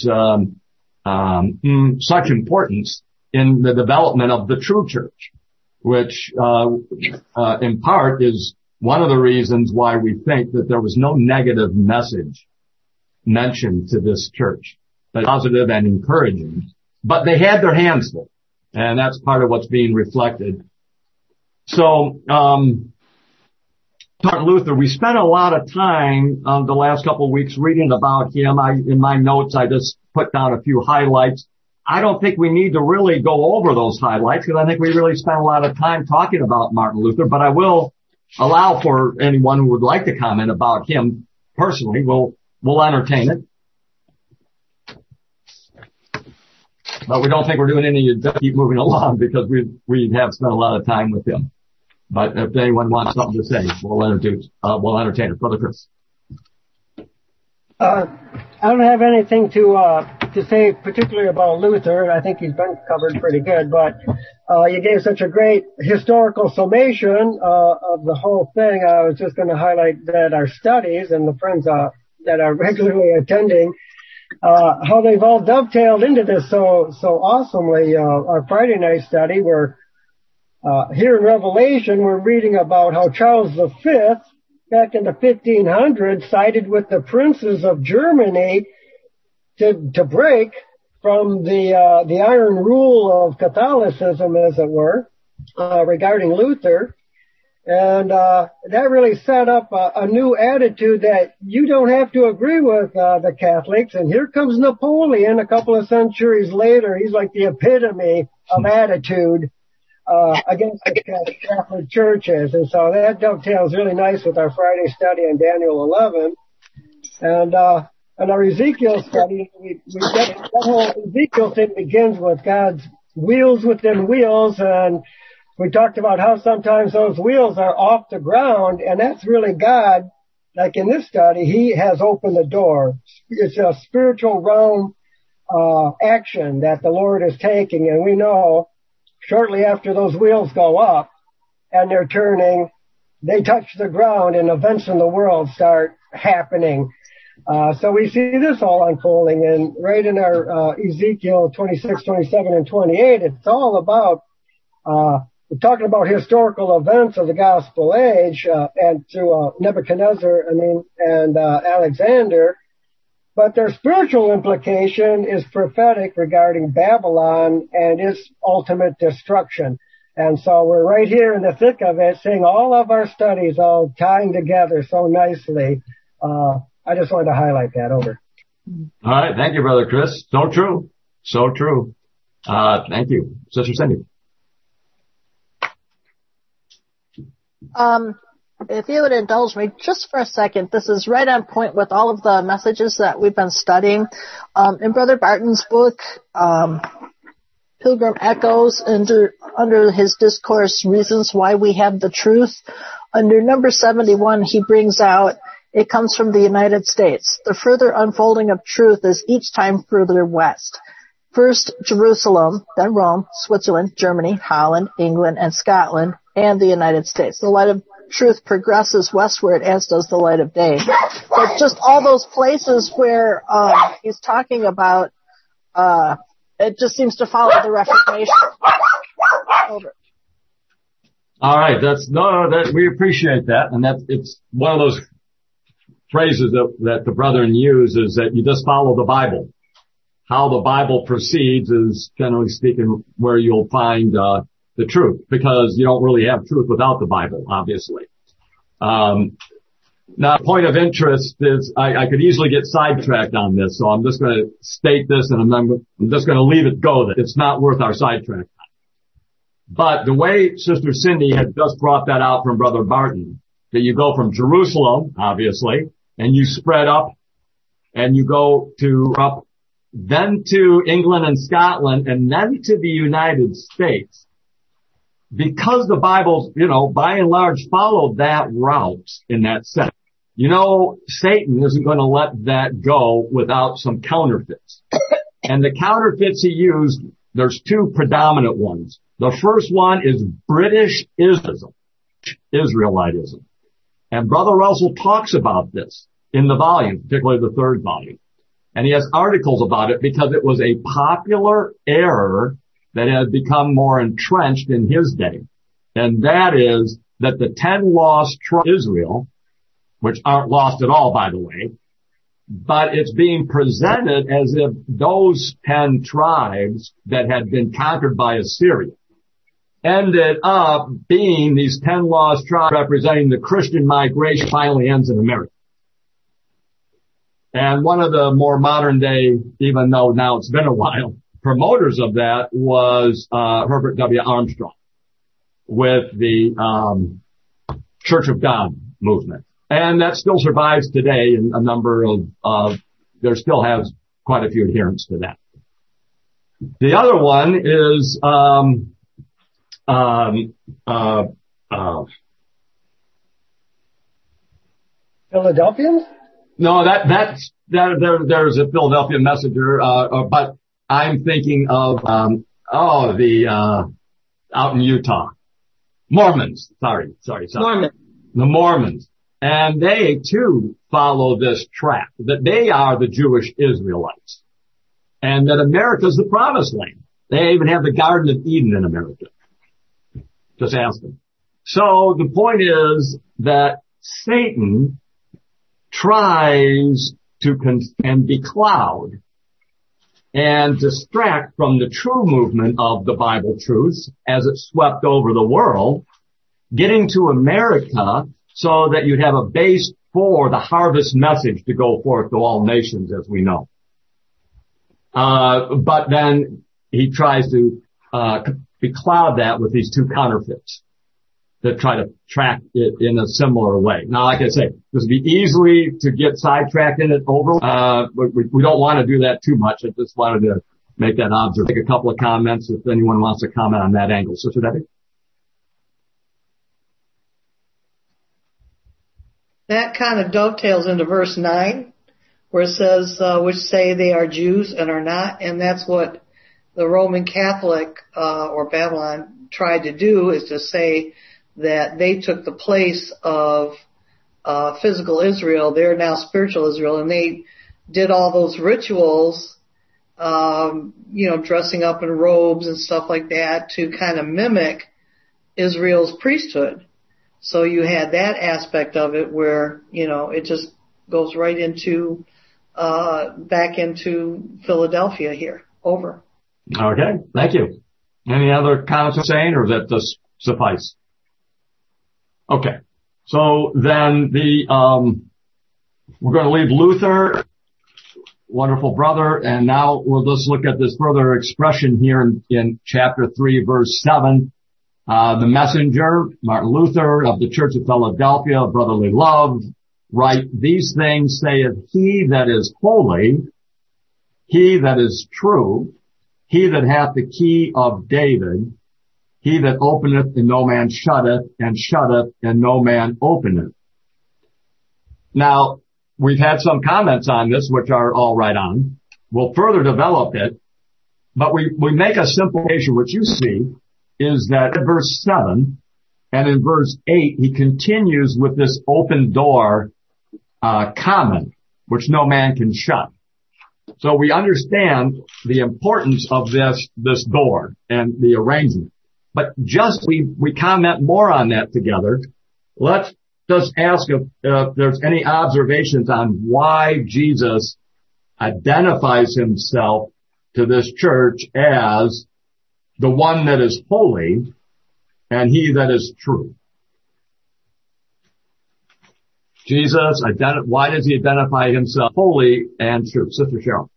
such importance in the development of the true church, which, in part is one of the reasons why we think that there was no negative message mentioned to this church, but positive and encouraging. But they had their hands full, and that's part of what's being reflected. So, Martin Luther, we spent a lot of time the last couple of weeks reading about him. In my notes, I just put down a few highlights. I don't think we need to really go over those highlights because I think we really spent a lot of time talking about Martin Luther, but I will allow for anyone who would like to comment about him personally. We'll entertain it. But we don't think we're doing any, just keep moving along because we have spent a lot of time with him. But if anyone wants something to say, we'll entertain it. Brother Chris. I don't have anything to say particularly about Luther. I think he's been covered pretty good, but you gave such a great historical summation of the whole thing. I was just going to highlight that our studies and the friends that are regularly attending, how they've all dovetailed into this so awesomely. Our Friday night study, where here in Revelation, we're reading about how Charles V, back in the 1500s, sided with the princes of Germany to break from the iron rule of Catholicism, as it were, regarding Luther. And that really set up a new attitude that you don't have to agree with the Catholics. And here comes Napoleon a couple of centuries later. He's like the epitome of attitude against the Catholic churches. And so that dovetails really nice with our Friday study on Daniel 11. And our Ezekiel study, we get that whole Ezekiel thing begins with God's wheels within wheels, and we talked about how sometimes those wheels are off the ground, and that's really God. Like in this study, He has opened the door. It's a spiritual realm action that the Lord is taking, and we know shortly after those wheels go up and they're turning, they touch the ground and events in the world start happening. So we see this all unfolding, and right in our Ezekiel 26, 27, and 28, it's all about we're talking about historical events of the gospel age and through Nebuchadnezzar, and Alexander. But their spiritual implication is prophetic regarding Babylon and its ultimate destruction. And so we're right here in the thick of it, seeing all of our studies all tying together so nicely. I just wanted to highlight that. Over. All right. Thank you, Brother Chris. So true. So true. Thank you. Sister Cindy. If you would indulge me just for a second, this is right on point with all of the messages that we've been studying. In Brother Barton's book, Pilgrim echoes under his discourse, Reasons Why We Have the Truth. Under number 71, he brings out, it comes from the United States. The further unfolding of truth is each time further west. First Jerusalem, then Rome, Switzerland, Germany, Holland, England, and Scotland, and the United States. The light of truth progresses westward, as does the light of day. But just all those places where he's talking about, it just seems to follow the Reformation. Over. All right, we appreciate that, and it's one of those phrases that the brethren use, is that you just follow the Bible. How the Bible proceeds is, generally speaking, where you'll find the truth, because you don't really have truth without the Bible, obviously. Now, point of interest is I could easily get sidetracked on this, so I'm just going to state this, and I'm just going to leave it go. That it's not worth our sidetrack. But the way Sister Cindy had just brought that out from Brother Barton, that you go from Jerusalem, obviously, and you spread up, and you go up, then to England and Scotland, and then to the United States. Because the Bible, by and large followed that route in that sense. Satan isn't going to let that go without some counterfeits. And the counterfeits he used, there's two predominant ones. The first one is British Israelitism. And Brother Russell talks about this in the volume, particularly the third volume. And he has articles about it because it was a popular error that had become more entrenched in his day. And that is that the 10 lost tribes of Israel, which aren't lost at all, by the way, but it's being presented as if those 10 tribes that had been conquered by Assyria ended up being these 10 lost tribes representing the Christian migration finally ends in America. And one of the more modern day, even though now it's been a while, promoters of that was Herbert W. Armstrong with the Church of God movement. And that still survives today, and a number of there still has quite a few adherents to that. The other one is Philadelphians? No, there's a Philadelphia Messenger, but I'm thinking of out in Utah. Mormons. Sorry. Mormons. The Mormons. And they too follow this track, that they are the Jewish Israelites. And that America's the promised land. They even have the Garden of Eden in America. Just ask them. So the point is that Satan tries to and becloud and distract from the true movement of the Bible truths as it swept over the world, getting to America so that you'd have a base for the harvest message to go forth to all nations, as we know. But then he tries to becloud that with these two counterfeits that try to track it in a similar way. Now, like I say, this would be easily to get sidetracked in it over. We don't want to do that too much. I just wanted to make that observation. Make a couple of comments if anyone wants to comment on that angle. Sister Debbie? That kind of dovetails into verse 9, where it says, which say they are Jews and are not. And that's what the Roman Catholic, or Babylon tried to do, is to say that they took the place of physical Israel. They're now spiritual Israel, and they did all those rituals, dressing up in robes and stuff like that to kind of mimic Israel's priesthood. So you had that aspect of it where, it just goes right into, back into Philadelphia here. Over. Okay, thank you. Any other comments saying, or does that just suffice? Okay. So then we're going to leave Luther, wonderful brother, and now we'll just look at this further expression here in chapter 3, verse 7. The messenger, Martin Luther of the Church of Philadelphia, brotherly love, write, these things saith he that is holy, he that is true, he that hath the key of David, he that openeth and no man shutteth, and shutteth and no man openeth. Now, we've had some comments on this, which are all right on. We'll further develop it, but we make a simplification. What you see is that in verse 7 and in verse 8, he continues with this open door comment, which no man can shut. So we understand the importance of this door and the arrangement. But just we comment more on that together. Let's just ask if there's any observations on why Jesus identifies himself to this church as the one that is holy and he that is true. Jesus, why does he identify himself holy and true? Sister Cheryl.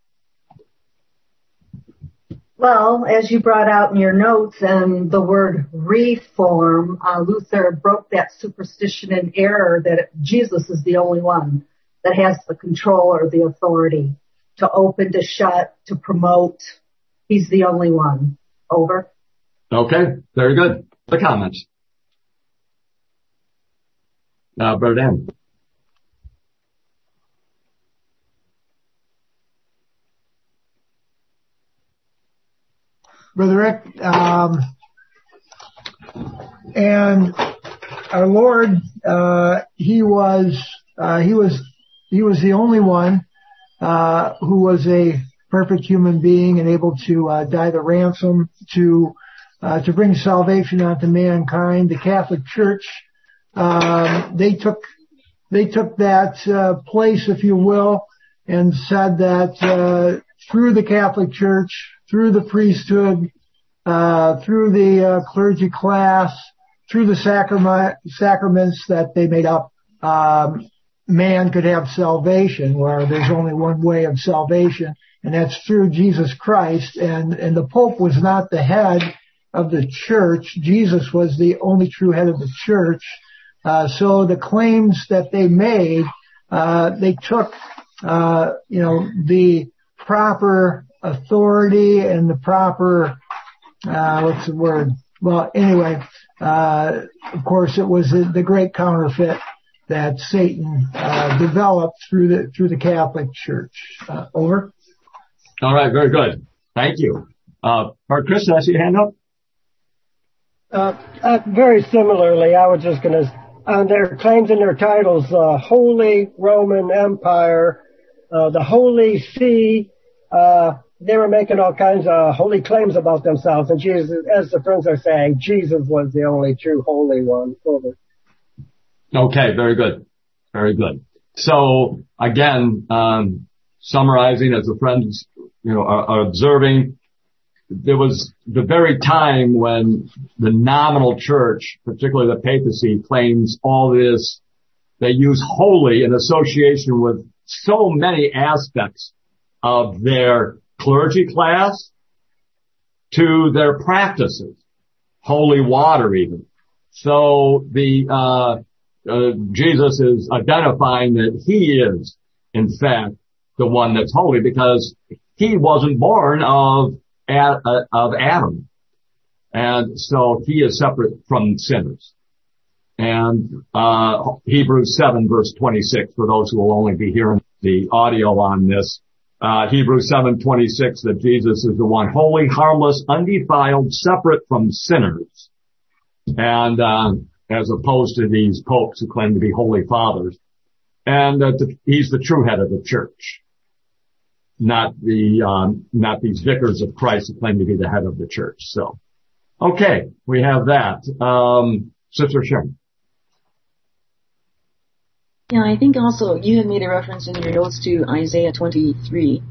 Well, as you brought out in your notes and the word reform, Luther broke that superstition and error that Jesus is the only one that has the control or the authority to open, to shut, to promote. He's the only one. Over. Okay, very good. The comments. Brother Dan. Brother Rick, and our Lord, he was the only one who was a perfect human being and able to die the ransom to bring salvation unto mankind. The Catholic Church, they took that place, if you will, and said that through the Catholic Church, through the priesthood, through the clergy class, through the sacraments that they made up, man could have salvation, where there's only one way of salvation, and that's through Jesus Christ. And the Pope was not the head of the church. Jesus was the only true head of the church. So the claims that they made, they took, the proper authority and the proper, what's the word? Well, anyway, of course, it was the great counterfeit that Satan developed through the Catholic Church. Over. All right, very good. Thank you. Chris, did I see your hand up? Very similarly, I was just going to, on their claims and their titles, Holy Roman Empire, the Holy See, they were making all kinds of holy claims about themselves. And Jesus, as the friends are saying, Jesus was the only true holy one. Over. Okay, very good. Very good. So again, summarizing as the friends, are observing, there was the very time when the nominal church, particularly the papacy, claims all this. They use holy in association with so many aspects of their clergy class to their practices, holy water even. So Jesus is identifying that he is, in fact, the one that's holy because he wasn't born of Adam. And so he is separate from sinners. And Hebrews 7 verse 26, for those who will only be hearing the audio on this, Hebrews 7:26, that Jesus is the one holy, harmless, undefiled, separate from sinners. And as opposed to these popes who claim to be holy fathers. And he's the true head of the church. Not these vicars of Christ who claim to be the head of the church. So, okay, we have that. Sister Sharon. Yeah, I think also you had made a reference in your notes to Isaiah 22:20,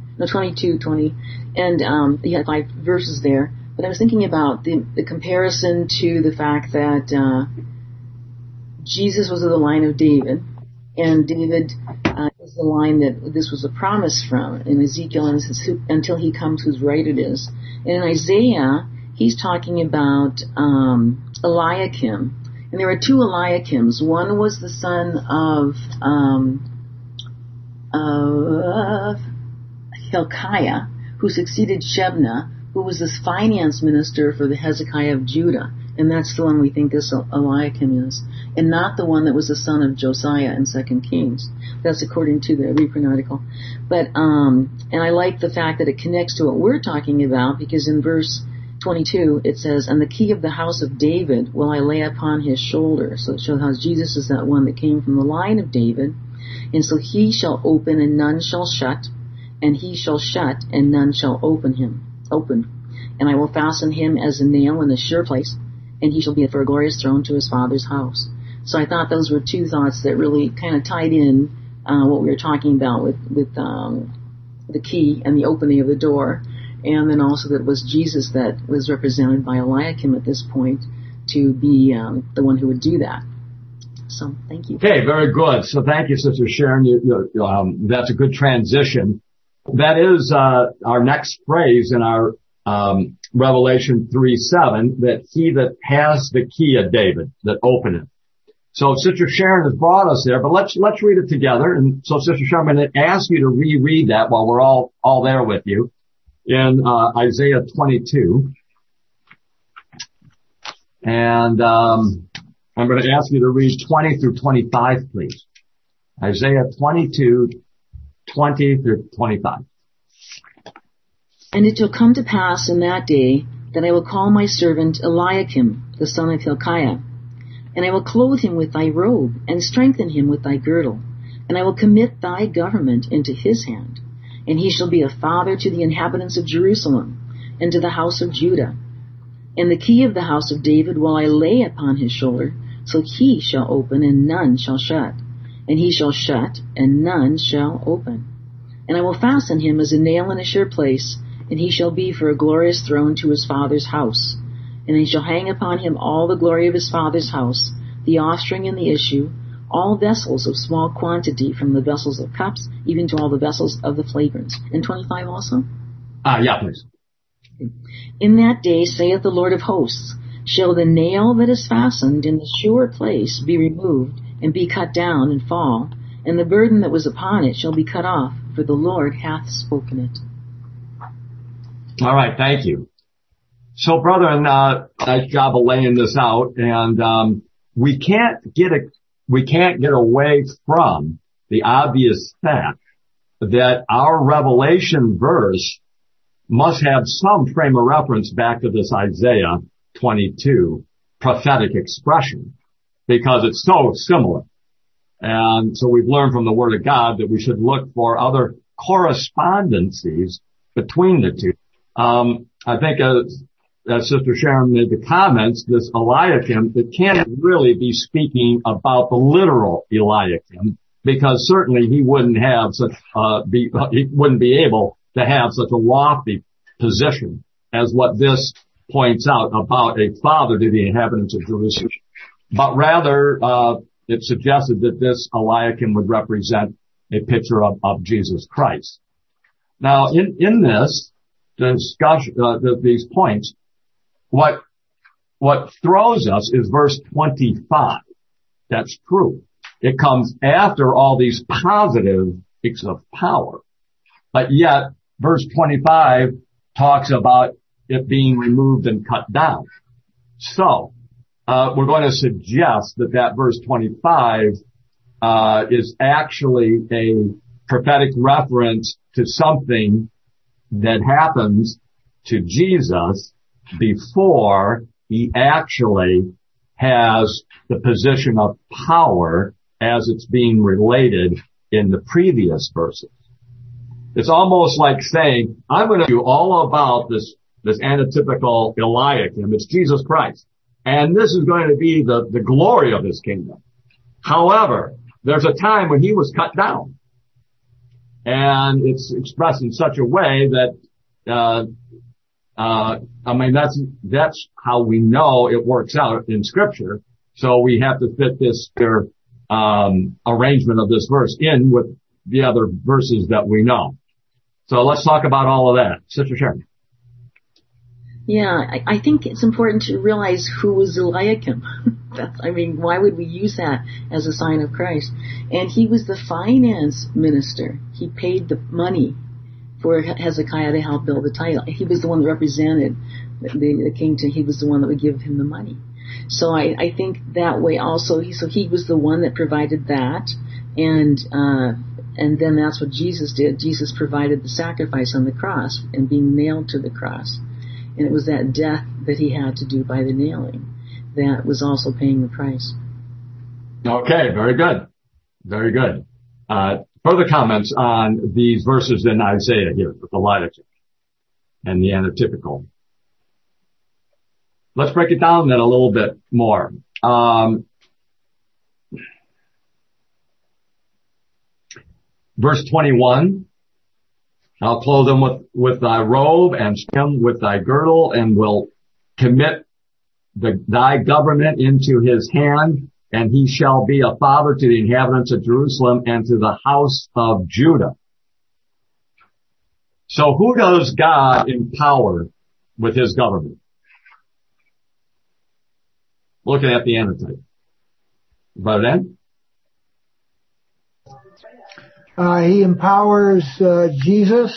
and you had 5 verses there. But I was thinking about the comparison to the fact that Jesus was of the line of David, and David is the line that this was a promise from in Ezekiel, and it says, until he comes whose right it is. And in Isaiah, he's talking about Eliakim. And there were 2 Eliakims. One was the son of Hilkiah, who succeeded Shebna, who was this finance minister for the Hezekiah of Judah. And that's the one we think this Eliakim is. And not the one that was the son of Josiah in 2 Kings. That's according to the reprint article. But, and I like the fact that it connects to what we're talking about, because in verse 22 it says, "And the key of the house of David will I lay upon his shoulder." So it shows how Jesus is that one that came from the line of David. And so he shall open and none shall shut, and he shall shut and none shall open. And I will fasten him as a nail in a sure place, and he shall be for a glorious throne to his father's house. So I thought those were two thoughts that really kind of tied in what we were talking about with the key and the opening of the door, and then also that it was Jesus that was represented by Eliakim at this point to be the one who would do that. So thank you. Okay, very good. So thank you, Sister Sharon. That's a good transition. That is our next phrase in our Revelation 3:7, that he that has the key of David, that openeth. So Sister Sharon has brought us there, but let's read it together. And so, Sister Sharon, I'm going to ask you to reread that while we're all there with you in Isaiah 22. And I'm going to ask you to read 20 through 25, please. Isaiah 22, 20 through 25. "And it shall come to pass in that day that I will call my servant Eliakim, the son of Hilkiah, and I will clothe him with thy robe, and strengthen him with thy girdle, and I will commit thy government into his hand. And he shall be a father to the inhabitants of Jerusalem, and to the house of Judah. And the key of the house of David will I lay upon his shoulder, so he shall open, and none shall shut, and he shall shut, and none shall open. And I will fasten him as a nail in a sure place, and he shall be for a glorious throne to his father's house. And he shall hang upon him all the glory of his father's house, the offspring and the issue, all vessels of small quantity, from the vessels of cups, even to all the vessels of the flagrants." And 25 also? Yeah, please. "In that day, saith the Lord of hosts, shall the nail that is fastened in the sure place be removed, and be cut down and fall, and the burden that was upon it shall be cut off, for the Lord hath spoken it." All right, thank you. So, brethren, nice job of laying this out, and we can't get away from the obvious fact that our Revelation verse must have some frame of reference back to this Isaiah 22 prophetic expression, because it's so similar. And so we've learned from the Word of God that we should look for other correspondences between the two. I think as Sister Sharon made the comments, this Eliakim, it can't really be speaking about the literal Eliakim, because certainly he wouldn't have he wouldn't be able to have such a lofty position as what this points out about a father to the inhabitants of Jerusalem. But rather, it suggested that this Eliakim would represent a picture of Jesus Christ. Now, in this discussion, these points, what throws us is verse 25. That's true. It comes after all these positive acts of power. But yet, verse 25 talks about it being removed and cut down. So, we're going to suggest that verse 25 is actually a prophetic reference to something that happens to Jesus before he actually has the position of power as it's being related in the previous verses. It's almost like saying, I'm going to do all about this antitypical Eliakim. It's Jesus Christ. And this is going to be the glory of his kingdom. However, there's a time when he was cut down. And it's expressed in such a way that, that's how we know it works out in Scripture. So we have to fit this arrangement of this verse in with the other verses that we know. So let's talk about all of that. Sister Sharon. Yeah, I think it's important to realize who was Eliakim. Why would we use that as a sign of Christ? And he was the finance minister. He paid the money for Hezekiah to help build the temple. He was the one that represented the king. He was the one that would give him the money. So I think that way also. He was the one that provided that, and then that's what Jesus did. Jesus provided the sacrifice on the cross and being nailed to the cross, and it was that death that he had to do by the nailing that was also paying the price. Okay, very good. Very good. Further comments on these verses in Isaiah here, the Leviticus and the antitypical. Let's break it down then a little bit more. Verse 21, I'll clothe them with thy robe and stem with thy girdle, and will commit thy government into his hand, and he shall be a father to the inhabitants of Jerusalem and to the house of Judah. So who does God empower with his government? Looking at the antitype. Brother Dan? He empowers Jesus,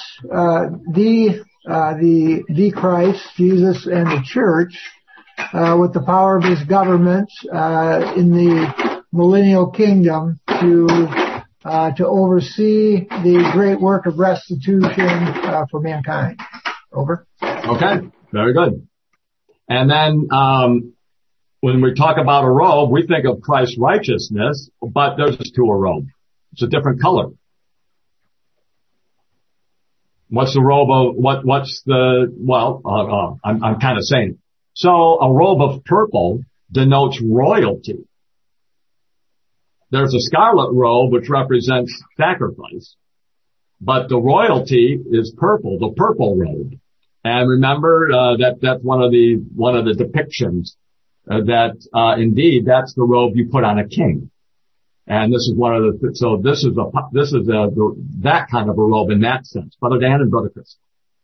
the Christ, Jesus, and the church with the power of his government in the millennial kingdom to oversee the great work of restitution for mankind. Over. Okay, very good. And then when we talk about a robe, we think of Christ's righteousness, but there's to a robe. It's a different color. What's the robe of, I'm kind of saying it. So a robe of purple denotes royalty. There's a scarlet robe which represents sacrifice, but the royalty is purple, the purple robe. And remember, that's one of the depictions, indeed that's the robe you put on a king. And this is that kind of a robe in that sense. Brother Dan and Brother Chris.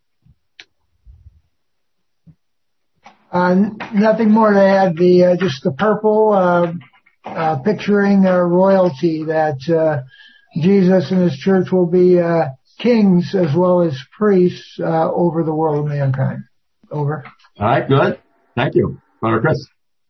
Nothing more to add. Just the purple, picturing royalty that Jesus and his church will be kings as well as priests over the world of mankind. Over. All right, good. Thank you, Brother Chris.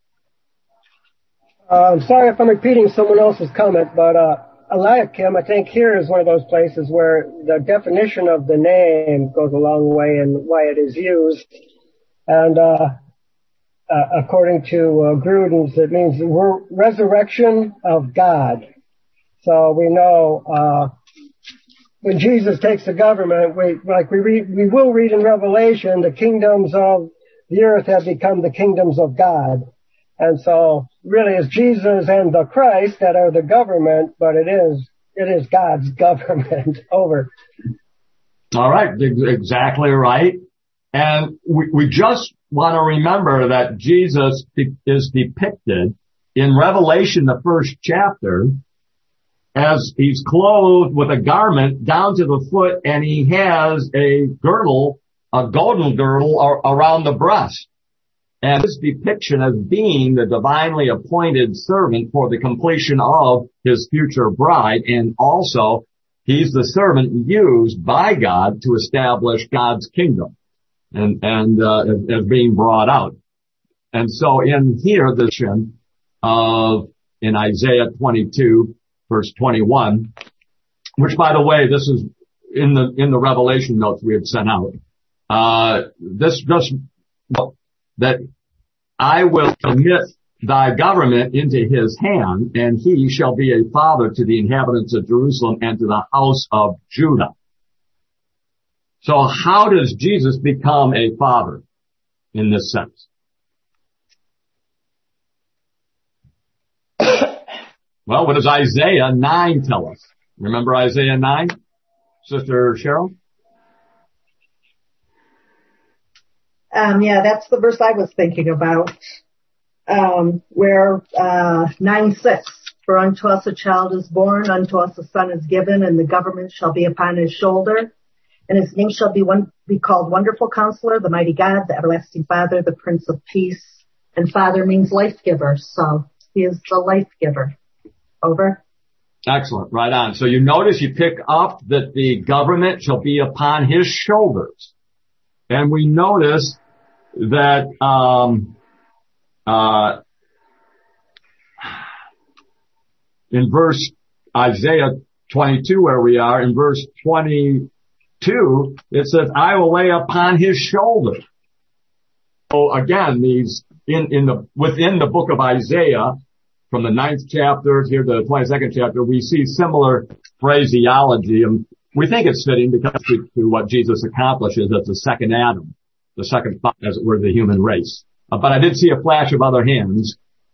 I'm sorry if I'm repeating someone else's comment, but Eliakim, I think here is one of those places where the definition of the name goes a long way in why it is used. And according to Gruden's, it means resurrection of God. So we know when Jesus takes the government, we will read in Revelation, the kingdoms of the earth have become the kingdoms of God. And so really it's Jesus and the Christ that are the government, but it is God's government. Over. All right. Exactly right. And we just want to remember that Jesus is depicted in Revelation, the first chapter, as he's clothed with a garment down to the foot, and he has a girdle, a golden girdle around the breast. And this depiction as being the divinely appointed servant for the completion of his future bride. And also, he's the servant used by God to establish God's kingdom and as being brought out. And so in here, the vision in Isaiah 22, verse 21, which, by the way, this is in the Revelation notes we had sent out. That I will commit thy government into his hand, and he shall be a father to the inhabitants of Jerusalem and to the house of Judah. So how does Jesus become a father in this sense? Well, what does Isaiah 9 tell us? Remember Isaiah 9, Sister Cheryl? Yeah, that's the verse I was thinking about, where 9:6, for unto us a child is born, unto us a son is given, and the government shall be upon his shoulder, and his name shall be called Wonderful Counselor, the Mighty God, the Everlasting Father, the Prince of Peace. And Father means life giver, so he is the life giver. Over. Excellent. Right on. So you notice you pick up that the government shall be upon his shoulders. And we notice that, in verse Isaiah 22 where we are, in verse 22, it says, I will lay upon his shoulder. So again, within the book of Isaiah, from the 9th chapter here to the 22nd chapter, we see similar phraseology. And we think it's fitting because to what Jesus accomplishes as the second Adam, the second, as it were, the human race. But I did see a flash of other hands.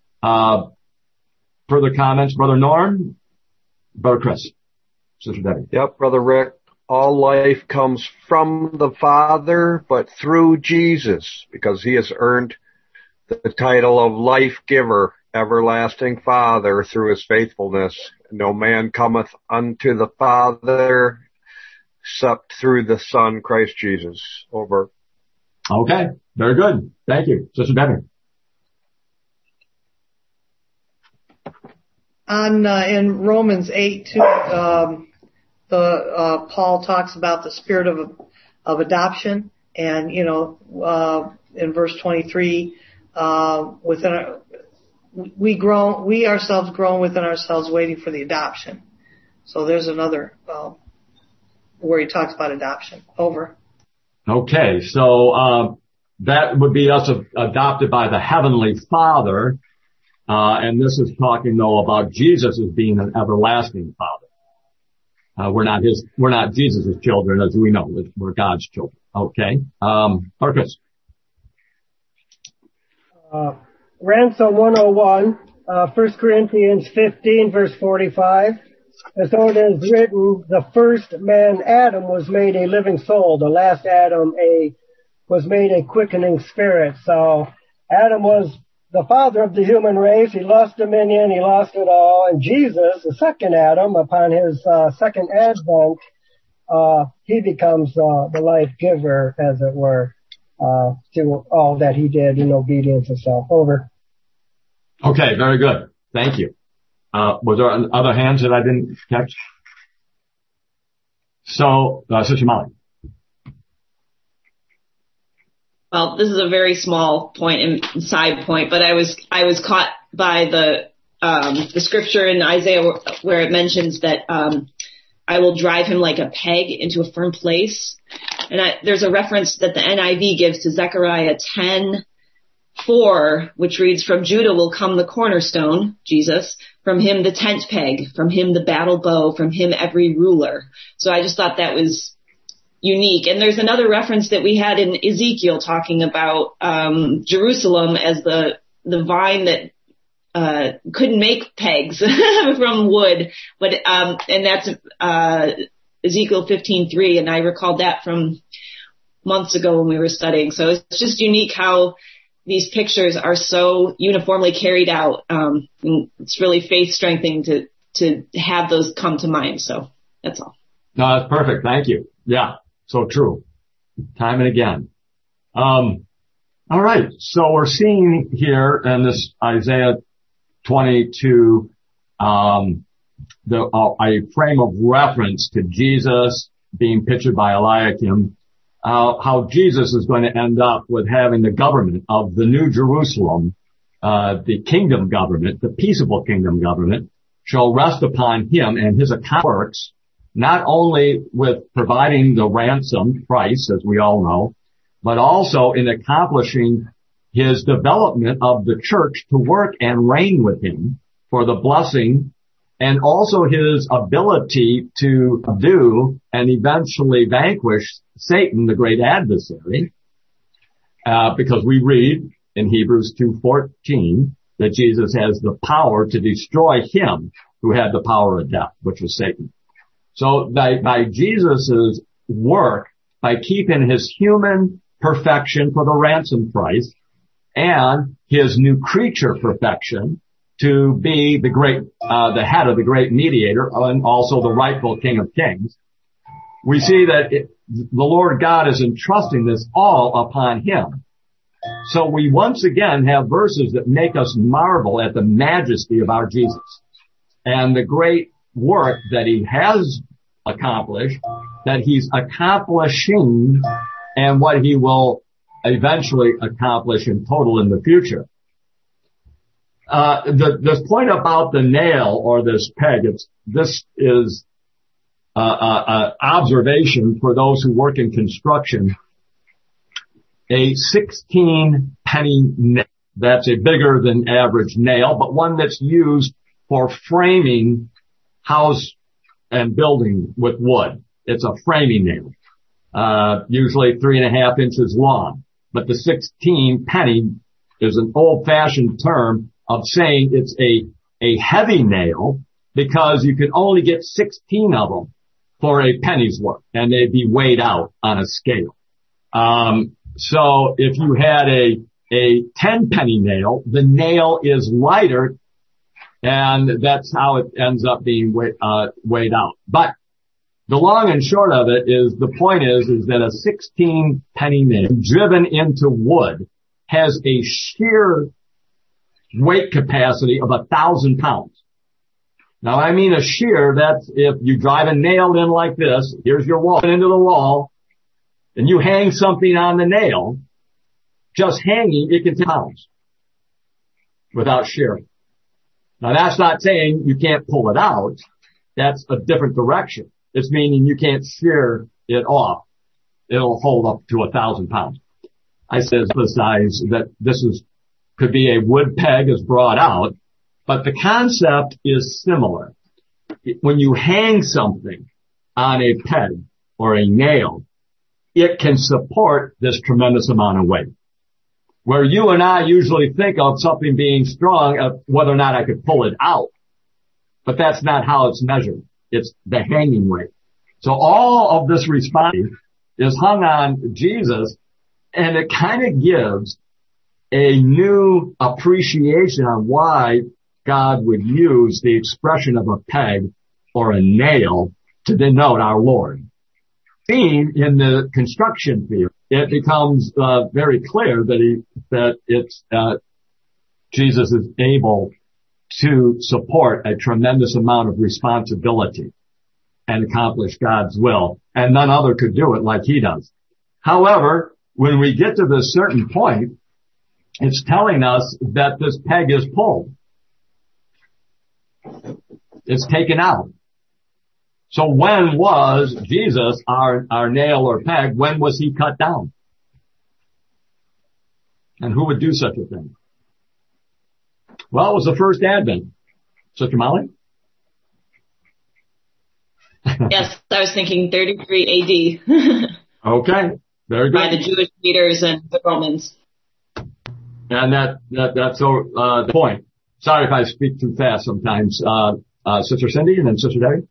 Further comments, Brother Norm? Brother Chris? Sister Debbie? Yep, Brother Rick. All life comes from the Father, but through Jesus, because he has earned the title of life giver, everlasting Father, through his faithfulness. No man cometh unto the Father except through the Son, Christ Jesus. Over. Okay, very good. Thank you. Sister Debbie. In Romans 8:2, Paul talks about the spirit of adoption, and in verse 23, we ourselves groan within ourselves, waiting for the adoption. So there's another where he talks about adoption. Over. Okay, so that would be us adopted by the Heavenly Father. And this is talking though about Jesus as being an everlasting Father. We're not Jesus' children, as we know. We're God's children. Okay. Marcus. Ransom 101, 1 Corinthians 15 verse 45. And so it is written, the first man, Adam, was made a living soul. The last Adam was made a quickening spirit. So Adam was the father of the human race. He lost dominion. He lost it all. And Jesus, the second Adam, upon his second advent, he becomes the life giver, as it were, to all that he did in obedience and self. Over. Okay, very good. Thank you. Was there other hands that I didn't catch? So, Sister Molly. Well, this is a very small point and side point, but I was caught by the scripture in Isaiah where it mentions that I will drive him like a peg into a firm place. And there's a reference that the NIV gives to Zechariah 10:4, which reads, from Judah will come the cornerstone, Jesus, from him the tent peg, from him the battle bow, from him every ruler. So I just thought that was unique. And there's another reference that we had in Ezekiel talking about Jerusalem as the vine that couldn't make pegs from wood, but and that's Ezekiel 15:3, and I recalled that from months ago when we were studying. So it's just unique how these pictures are so uniformly carried out. And it's really faith strengthening to have those come to mind. So that's all. No, that's perfect. Thank you. Yeah, so true. Time and again. All right. So we're seeing here in this Isaiah 22, a frame of reference to Jesus being pictured by Eliakim, how Jesus is going to end up with having the government of the New Jerusalem, the kingdom government, the peaceable kingdom government, shall rest upon him, and his account works not only with providing the ransom price, as we all know, but also in accomplishing his development of the church to work and reign with him for the blessing, and also his ability to do and eventually vanquish Satan, the great adversary, because we read in Hebrews 2:14 that Jesus has the power to destroy him who had the power of death, which was Satan. So by Jesus' work, by keeping his human perfection for the ransom price and his new creature perfection to be the head of the great mediator and also the rightful King of Kings, we see that the Lord God is entrusting this all upon him. So we once again have verses that make us marvel at the majesty of our Jesus and the great work that he has accomplished, that he's accomplishing, and what he will eventually accomplish in total in the future. This point about the nail or this peg, this is observation for those who work in construction. A 16 penny nail. That's a bigger than average nail, but one that's used for framing house and building with wood. It's a framing nail, usually 3.5 inches long. But the 16 penny is an old-fashioned term of saying it's a heavy nail because you can only get 16 of them for a penny's worth, and they'd be weighed out on a scale. So if you had a 10 penny nail, the nail is lighter, and that's how it ends up being weighed out. But the long and short of it is, the point is that a 16 penny nail driven into wood has a sheer weight capacity of 1,000 pounds. Now, I mean a shear, that's if you drive a nail in like this, here's your wall, into the wall, and you hang something on the nail, just hanging, it can 10 pounds without shearing. Now, that's not saying you can't pull it out. That's a different direction. It's meaning you can't shear it off. It'll hold up to 1,000 pounds. I emphasize that could be a wood peg as brought out, but the concept is similar. When you hang something on a peg or a nail, it can support this tremendous amount of weight. Where you and I usually think of something being strong, of whether or not I could pull it out. But that's not how it's measured. It's the hanging weight. So all of this response is hung on Jesus, and it kind of gives a new appreciation on why God would use the expression of a peg or a nail to denote our Lord. Seen in the construction field, it becomes very clear that Jesus is able to support a tremendous amount of responsibility and accomplish God's will, and none other could do it like he does. However, when we get to this certain point, it's telling us that this peg is pulled. It's taken out. So when was Jesus, our nail or peg, when was he cut down? And who would do such a thing? Well, it was the first Advent. Sister Molly? Yes, I was thinking 33 AD. Okay, very good. By the Jewish leaders and the Romans. And that's the point. Sorry if I speak too fast sometimes. Sister Cindy and then Sister Debbie.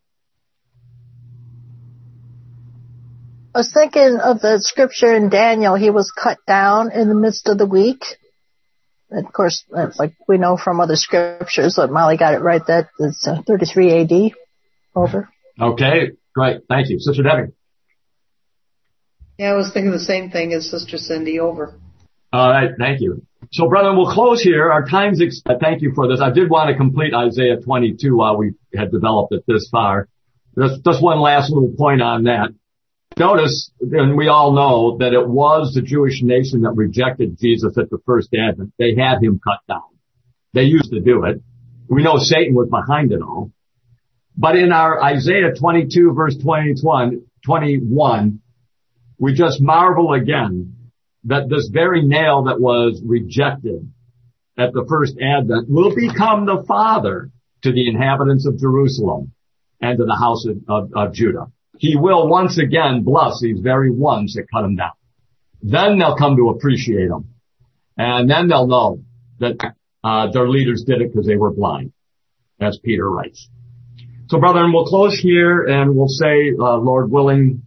I was thinking of the scripture in Daniel. He was cut down in the midst of the week. And of course, like we know from other scriptures, that Molly got it right, that it's 33 AD. Over. Okay, great. Thank you. Sister Debbie. Yeah, I was thinking the same thing as Sister Cindy. Over. All right, thank you. So, brethren, we'll close here. Our time's thank you for this. I did want to complete Isaiah 22 while we had developed it this far. Just one last little point on that. Notice, and we all know, that it was the Jewish nation that rejected Jesus at the first Advent. They had him cut down. They used to do it. We know Satan was behind it all. But in our Isaiah 22 verse 21, we just marvel again that this very nail that was rejected at the first Advent will become the father to the inhabitants of Jerusalem and to the house of Judah. He will once again bless these very ones that cut him down. Then they'll come to appreciate him. And then they'll know that their leaders did it because they were blind, as Peter writes. So, brethren, we'll close here and we'll say, Lord willing,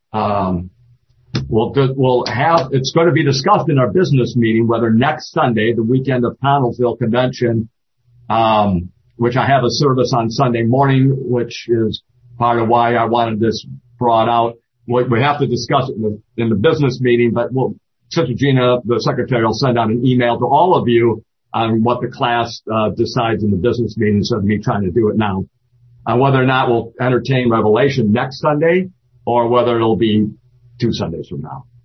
we'll have, it's going to be discussed in our business meeting whether next Sunday, the weekend of Connellsville Convention, which I have a service on Sunday morning, which is part of why I wanted this brought out. We have to discuss it in the business meeting, but Sister Gina, the secretary, will send out an email to all of you on what the class decides in the business meeting instead of me trying to do it now. on whether or not we'll entertain Revelation next Sunday or whether it'll be 2 Sundays from now.